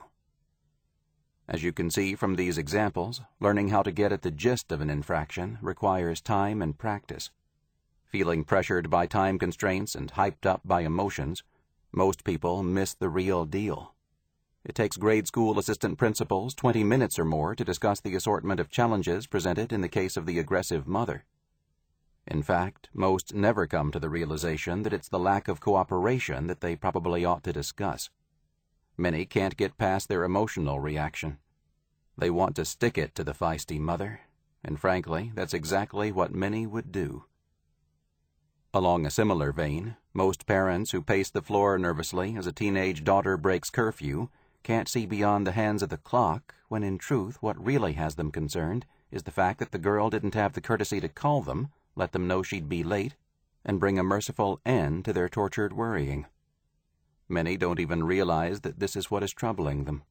As you can see from these examples, learning how to get at the gist of an infraction requires time and practice. Feeling pressured by time constraints and hyped up by emotions, most people miss the real deal. It takes grade school assistant principals 20 minutes or more to discuss the assortment of challenges presented in the case of the aggressive mother. In fact, most never come to the realization that it's the lack of cooperation that they probably ought to discuss. Many can't get past their emotional reaction. They want to stick it to the feisty mother, and frankly, that's exactly what many would do. Along a similar vein, most parents who pace the floor nervously as a teenage daughter breaks curfew can't see beyond the hands of the clock when in truth what really has them concerned is the fact that the girl didn't have the courtesy to call them, let them know she'd be late, and bring a merciful end to their tortured worrying. Many don't even realize that this is what is troubling them.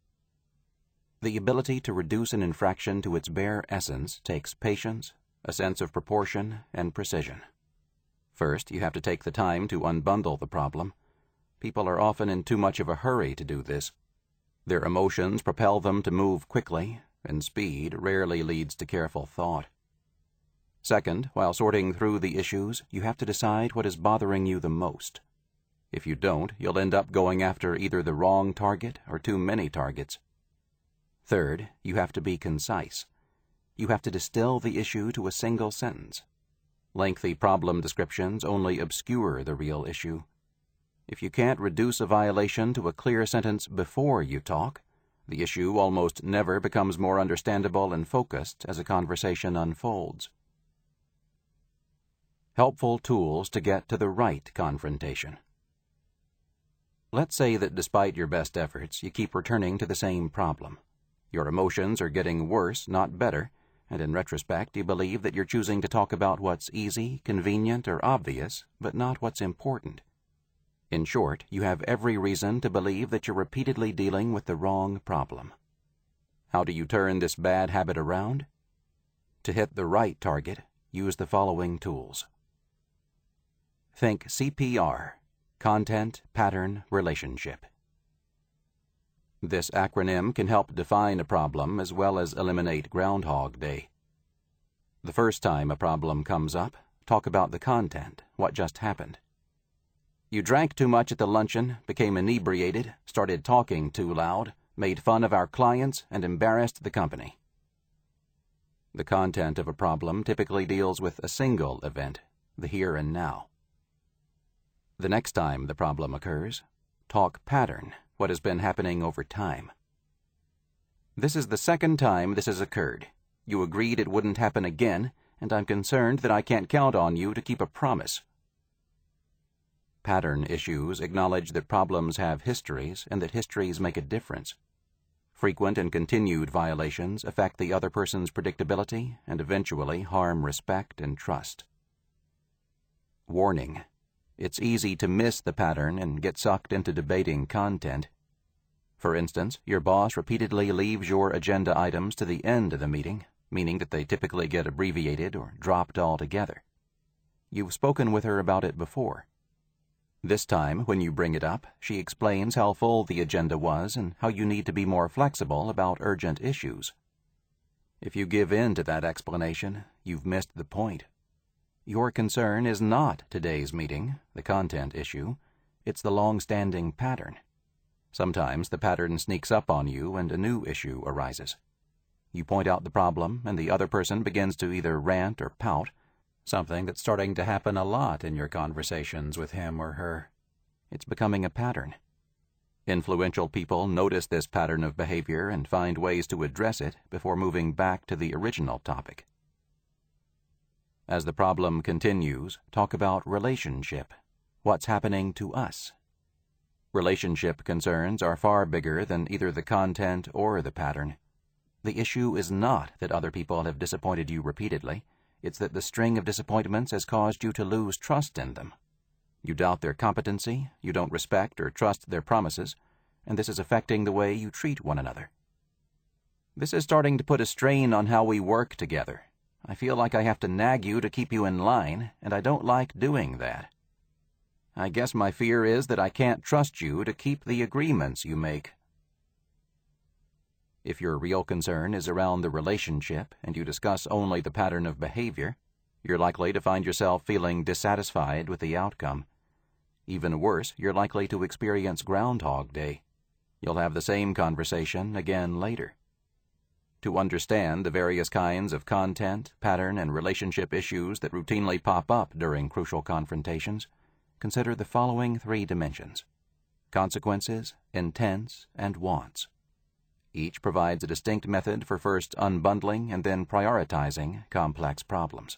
The ability to reduce an infraction to its bare essence takes patience, a sense of proportion, and precision. First, you have to take the time to unbundle the problem. People are often in too much of a hurry to do this. Their emotions propel them to move quickly, and speed rarely leads to careful thought. Second, while sorting through the issues, you have to decide what is bothering you the most. If you don't, you'll end up going after either the wrong target or too many targets. Third, you have to be concise. You have to distill the issue to a single sentence. Lengthy problem descriptions only obscure the real issue. If you can't reduce a violation to a clear sentence before you talk, the issue almost never becomes more understandable and focused as a conversation unfolds. Helpful tools to get to the right confrontation. Let's say that despite your best efforts, you keep returning to the same problem. Your emotions are getting worse, not better, and in retrospect you believe that you're choosing to talk about what's easy, convenient, or obvious, but not what's important. In short, you have every reason to believe that you're repeatedly dealing with the wrong problem. How do you turn this bad habit around? To hit the right target, use the following tools. Think CPR, Content, Pattern, Relationship. This acronym can help define a problem as well as eliminate Groundhog Day. The first time a problem comes up, talk about the content, what just happened. You drank too much at the luncheon, became inebriated, started talking too loud, made fun of our clients, and embarrassed the company. The content of a problem typically deals with a single event, the here and now. The next time the problem occurs, talk pattern, what has been happening over time. This is the second time this has occurred. You agreed it wouldn't happen again, and I'm concerned that I can't count on you to keep a promise. Pattern issues acknowledge that problems have histories and that histories make a difference. Frequent and continued violations affect the other person's predictability and eventually harm respect and trust. Warning: it's easy to miss the pattern and get sucked into debating content. For instance, your boss repeatedly leaves your agenda items to the end of the meeting, meaning that they typically get abbreviated or dropped altogether. You've spoken with her about it before. This time, when you bring it up, she explains how full the agenda was and how you need to be more flexible about urgent issues. If you give in to that explanation, you've missed the point. Your concern is not today's meeting, the content issue. It's the long-standing pattern. Sometimes the pattern sneaks up on you and a new issue arises. You point out the problem, and the other person begins to either rant or pout, something that's starting to happen a lot in your conversations with him or her. It's becoming a pattern. Influential people notice this pattern of behavior and find ways to address it before moving back to the original topic. As the problem continues, talk about relationship. What's happening to us? Relationship concerns are far bigger than either the content or the pattern. The issue is not that other people have disappointed you repeatedly. It's that the string of disappointments has caused you to lose trust in them. You doubt their competency, you don't respect or trust their promises, and this is affecting the way you treat one another. This is starting to put a strain on how we work together. I feel like I have to nag you to keep you in line, and I don't like doing that. I guess my fear is that I can't trust you to keep the agreements you make. If your real concern is around the relationship and you discuss only the pattern of behavior, you're likely to find yourself feeling dissatisfied with the outcome. Even worse, you're likely to experience Groundhog Day. You'll have the same conversation again later. To understand the various kinds of content, pattern, and relationship issues that routinely pop up during crucial confrontations, consider the following 3 dimensions: consequences, intents, and wants. Each provides a distinct method for first unbundling and then prioritizing complex problems.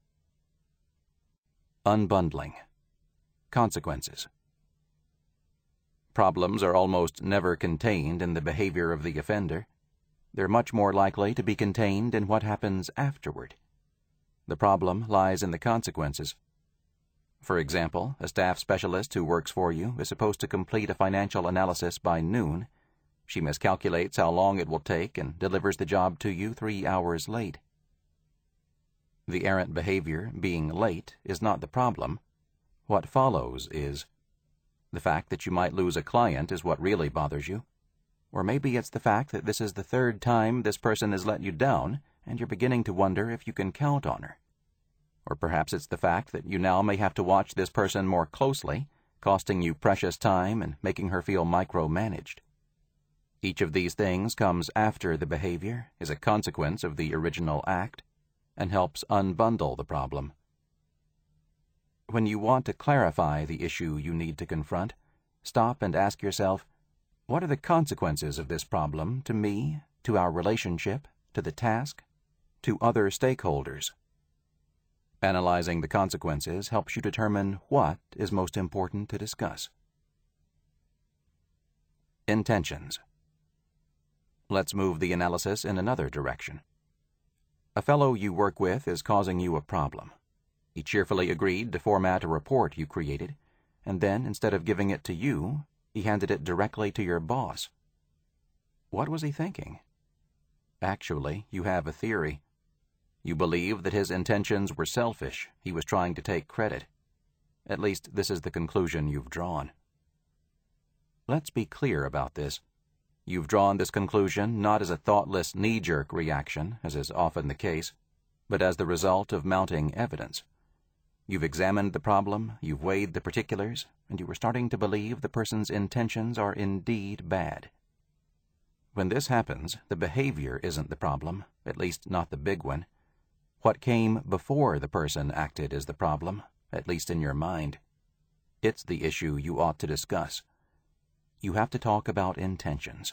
Unbundling. Consequences. Problems are almost never contained in the behavior of the offender. They're much more likely to be contained in what happens afterward. The problem lies in the consequences. For example, a staff specialist who works for you is supposed to complete a financial analysis by noon. She miscalculates how long it will take and delivers the job to you 3 hours late. The errant behavior, being late, is not the problem. What follows is. The fact that you might lose a client is what really bothers you. Or maybe it's the fact that this is the 3rd time this person has let you down, and you're beginning to wonder if you can count on her. Or perhaps it's the fact that you now may have to watch this person more closely, costing you precious time and making her feel micromanaged. Each of these things comes after the behavior, is a consequence of the original act, and helps unbundle the problem. When you want to clarify the issue you need to confront, stop and ask yourself, what are the consequences of this problem to me, to our relationship, to the task, to other stakeholders? Analyzing the consequences helps you determine what is most important to discuss. Intentions. Let's move the analysis in another direction. A fellow you work with is causing you a problem. He cheerfully agreed to format a report you created, and then, instead of giving it to you, he handed it directly to your boss. What was he thinking? Actually, you have a theory. You believe that his intentions were selfish. He was trying to take credit. At least, this is the conclusion you've drawn. Let's be clear about this. You've drawn this conclusion not as a thoughtless knee-jerk reaction, as is often the case, but as the result of mounting evidence. You've examined the problem, you've weighed the particulars, and you are starting to believe the person's intentions are indeed bad. When this happens, the behavior isn't the problem, at least not the big one. What came before the person acted is the problem, at least in your mind. It's the issue you ought to discuss. You have to talk about intentions.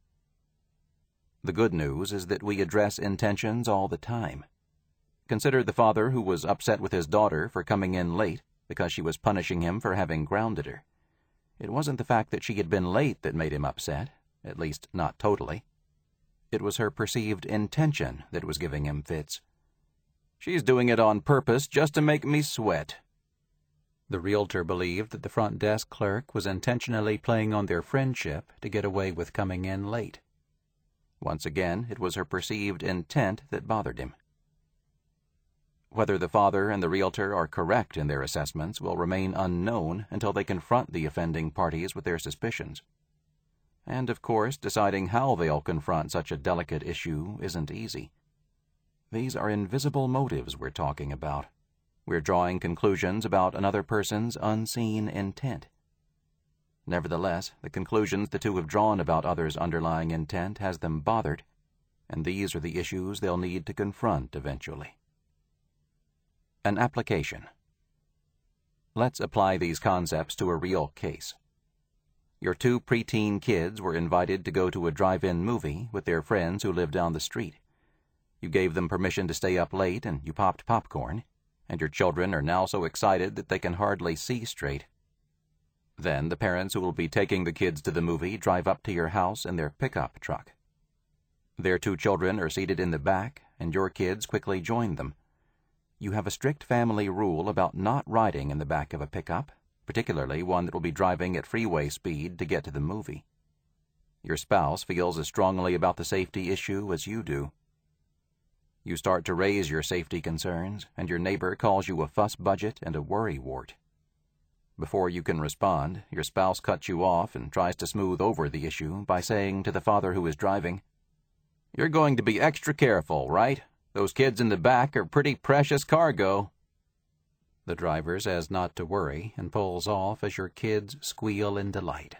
The good news is that we address intentions all the time. Consider the father who was upset with his daughter for coming in late because she was punishing him for having grounded her. It wasn't the fact that she had been late that made him upset, at least not totally. It was her perceived intention that was giving him fits. "She's doing it on purpose just to make me sweat." The realtor believed that the front desk clerk was intentionally playing on their friendship to get away with coming in late. Once again, it was her perceived intent that bothered him. Whether the father and the realtor are correct in their assessments will remain unknown until they confront the offending parties with their suspicions. And, of course, deciding how they'll confront such a delicate issue isn't easy. These are invisible motives we're talking about. We're drawing conclusions about another person's unseen intent. Nevertheless, the conclusions the two have drawn about others' underlying intent has them bothered, and these are the issues they'll need to confront eventually. An application. Let's apply these concepts to a real case. Your two preteen kids were invited to go to a drive-in movie with their friends who live down the street. You gave them permission to stay up late and you popped popcorn, and your children are now so excited that they can hardly see straight. Then the parents who will be taking the kids to the movie drive up to your house in their pickup truck. Their two children are seated in the back, and your kids quickly join them. You have a strict family rule about not riding in the back of a pickup, particularly one that will be driving at freeway speed to get to the movie. Your spouse feels as strongly about the safety issue as you do. You start to raise your safety concerns, and your neighbor calls you a fuss budget and a worrywart. Before you can respond, your spouse cuts you off and tries to smooth over the issue by saying to the father who is driving, "You're going to be extra careful, right? Those kids in the back are pretty precious cargo." The driver says not to worry and pulls off as your kids squeal in delight.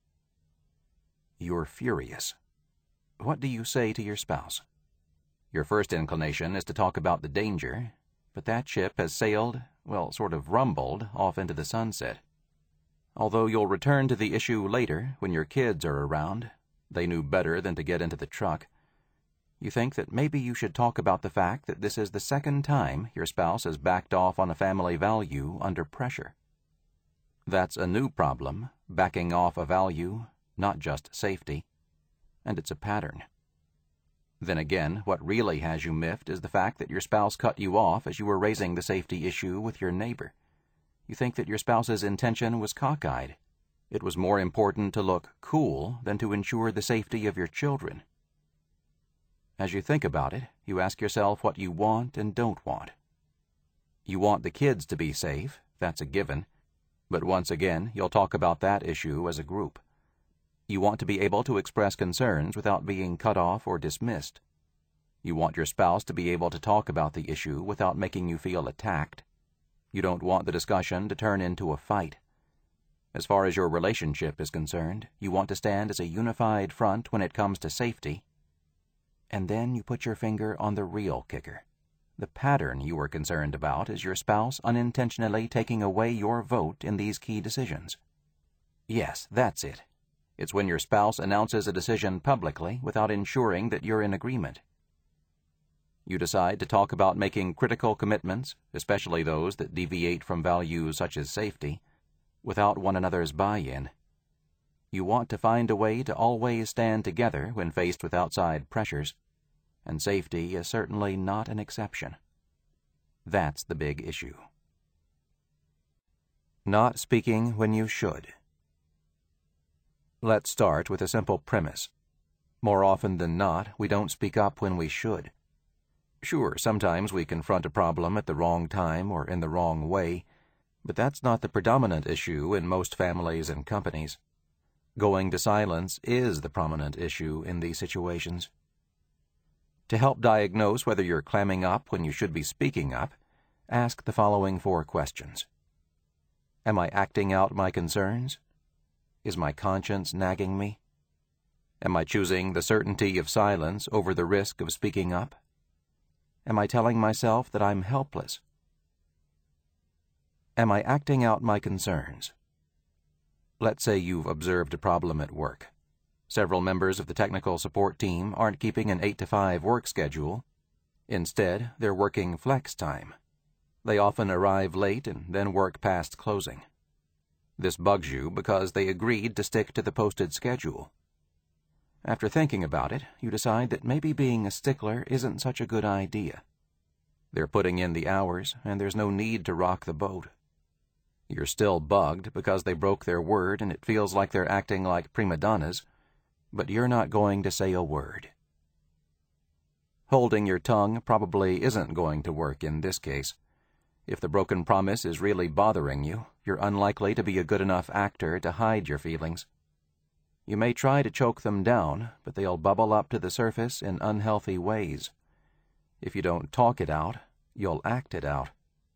You're furious. What do you say to your spouse? Your first inclination is to talk about the danger, but that ship has sailed, well, sort of rumbled, off into the sunset. Although you'll return to the issue later when your kids are around, they knew better than to get into the truck. You think that maybe you should talk about the fact that this is the second time your spouse has backed off on a family value under pressure. That's a new problem, backing off a value, not just safety, and it's a pattern. Then again, what really has you miffed is the fact that your spouse cut you off as you were raising the safety issue with your neighbor. You think that your spouse's intention was cockeyed. It was more important to look cool than to ensure the safety of your children. As you think about it, you ask yourself what you want and don't want. You want the kids to be safe, that's a given, but once again, you'll talk about that issue as a group. You want to be able to express concerns without being cut off or dismissed. You want your spouse to be able to talk about the issue without making you feel attacked. You don't want the discussion to turn into a fight. As far as your relationship is concerned, you want to stand as a unified front when it comes to safety. And then you put your finger on the real kicker. The pattern you are concerned about is your spouse unintentionally taking away your vote in these key decisions. Yes, that's it. It's when your spouse announces a decision publicly without ensuring that you're in agreement. You decide to talk about making critical commitments, especially those that deviate from values such as safety, without one another's buy-in. You want to find a way to always stand together when faced with outside pressures, and safety is certainly not an exception. That's the big issue. Not speaking when you should. Let's start with a simple premise. More often than not, we don't speak up when we should. Sure, sometimes we confront a problem at the wrong time or in the wrong way, But that's not the predominant issue in most families and companies. Going to silence is the prominent issue in these situations. To help diagnose whether you're clamming up when you should be speaking up, ask the following 4 questions. Am I acting out my concerns? Is my conscience nagging me? Am I choosing the certainty of silence over the risk of speaking up? Am I telling myself that I'm helpless? Am I acting out my concerns? Let's say you've observed a problem at work. Several members of the technical support team aren't keeping an 8-to-5 work schedule. Instead, they're working flex time. They often arrive late and then work past closing. This bugs you because they agreed to stick to the posted schedule. After thinking about it, you decide that maybe being a stickler isn't such a good idea. They're putting in the hours, and there's no need to rock the boat. You're still bugged because they broke their word and it feels like they're acting like prima donnas, but you're not going to say a word. Holding your tongue probably isn't going to work in this case. If the broken promise is really bothering you, you're unlikely to be a good enough actor to hide your feelings. You may try to choke them down, but they'll bubble up to the surface in unhealthy ways. If you don't talk it out, you'll act it out.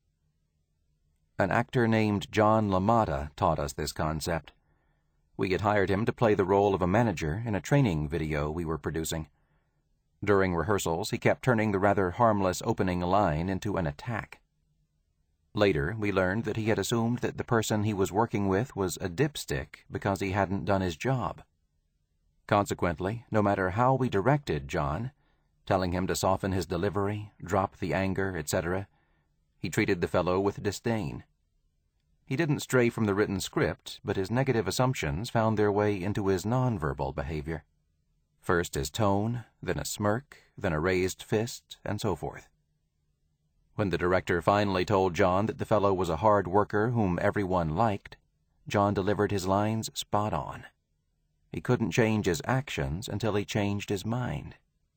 An actor named John LaMotta taught us this concept. We had hired him to play the role of a manager in a training video we were producing. During rehearsals, he kept turning the rather harmless opening line into an attack. Later, we learned that he had assumed that the person he was working with was a dipstick because he hadn't done his job. Consequently, no matter how we directed John, telling him to soften his delivery, drop the anger, etc., he treated the fellow with disdain. He didn't stray from the written script, but his negative assumptions found their way into his nonverbal behavior. First his tone, then a smirk, then a raised fist, and so forth. When the director finally told John that the fellow was a hard worker whom everyone liked, John delivered his lines spot on. He couldn't change his actions until he changed his mind.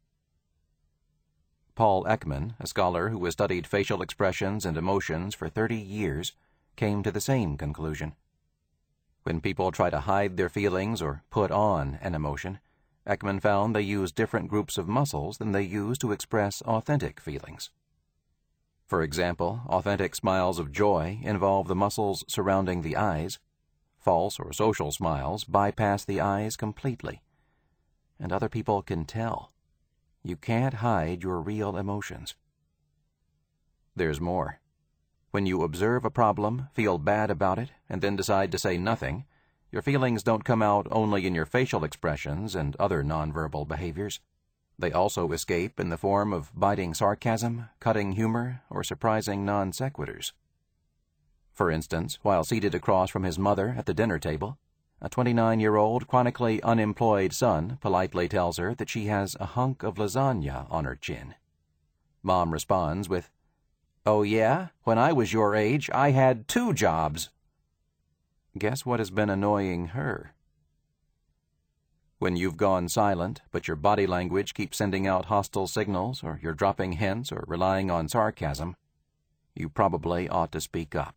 Paul Ekman, a scholar who has studied facial expressions and emotions for 30 years, came to the same conclusion. When people try to hide their feelings or put on an emotion, Ekman found they use different groups of muscles than they use to express authentic feelings. For example, authentic smiles of joy involve the muscles surrounding the eyes. False or social smiles bypass the eyes completely. And other people can tell. You can't hide your real emotions. There's more. When you observe a problem, feel bad about it, and then decide to say nothing, your feelings don't come out only in your facial expressions and other nonverbal behaviors. They also escape in the form of biting sarcasm, cutting humor, or surprising non-sequiturs. For instance, while seated across from his mother at the dinner table, a 29-year-old chronically unemployed son politely tells her that she has a hunk of lasagna on her chin. Mom responds with, "Oh yeah? When I was your age, I had 2 jobs." Guess what has been annoying her? When you've gone silent, but your body language keeps sending out hostile signals, or you're dropping hints or relying on sarcasm, you probably ought to speak up.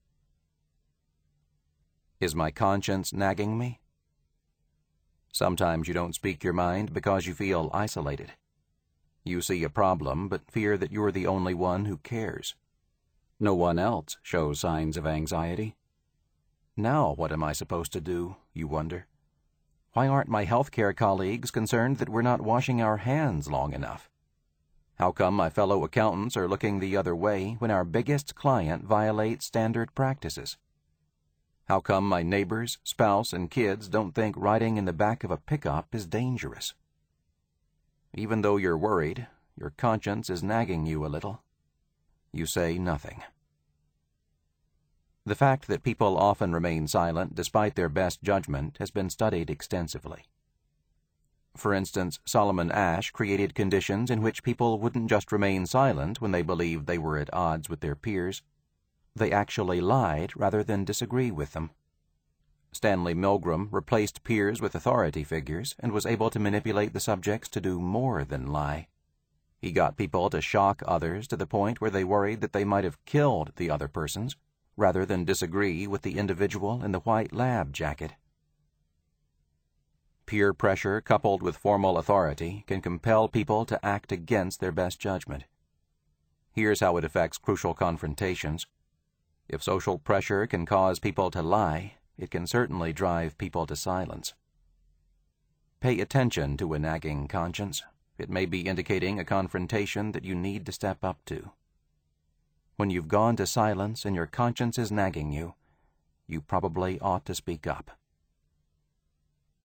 Is my conscience nagging me? Sometimes you don't speak your mind because you feel isolated. You see a problem but fear that you're the only one who cares. No one else shows signs of anxiety. Now what am I supposed to do, you wonder? Why aren't my healthcare colleagues concerned that we're not washing our hands long enough? How come my fellow accountants are looking the other way when our biggest client violates standard practices? How come my neighbors, spouse, and kids don't think riding in the back of a pickup is dangerous? Even though you're worried, your conscience is nagging you a little. You say nothing. The fact that people often remain silent despite their best judgment has been studied extensively. For instance, Solomon Asch created conditions in which people wouldn't just remain silent when they believed they were at odds with their peers. They actually lied rather than disagree with them. Stanley Milgram replaced peers with authority figures and was able to manipulate the subjects to do more than lie. He got people to shock others to the point where they worried that they might have killed the other persons, rather than disagree with the individual in the white lab jacket. Peer pressure coupled with formal authority can compel people to act against their best judgment. Here's how it affects crucial confrontations. If social pressure can cause people to lie, it can certainly drive people to silence. Pay attention to a nagging conscience. It may be indicating a confrontation that you need to step up to. When you've gone to silence and your conscience is nagging you, you probably ought to speak up.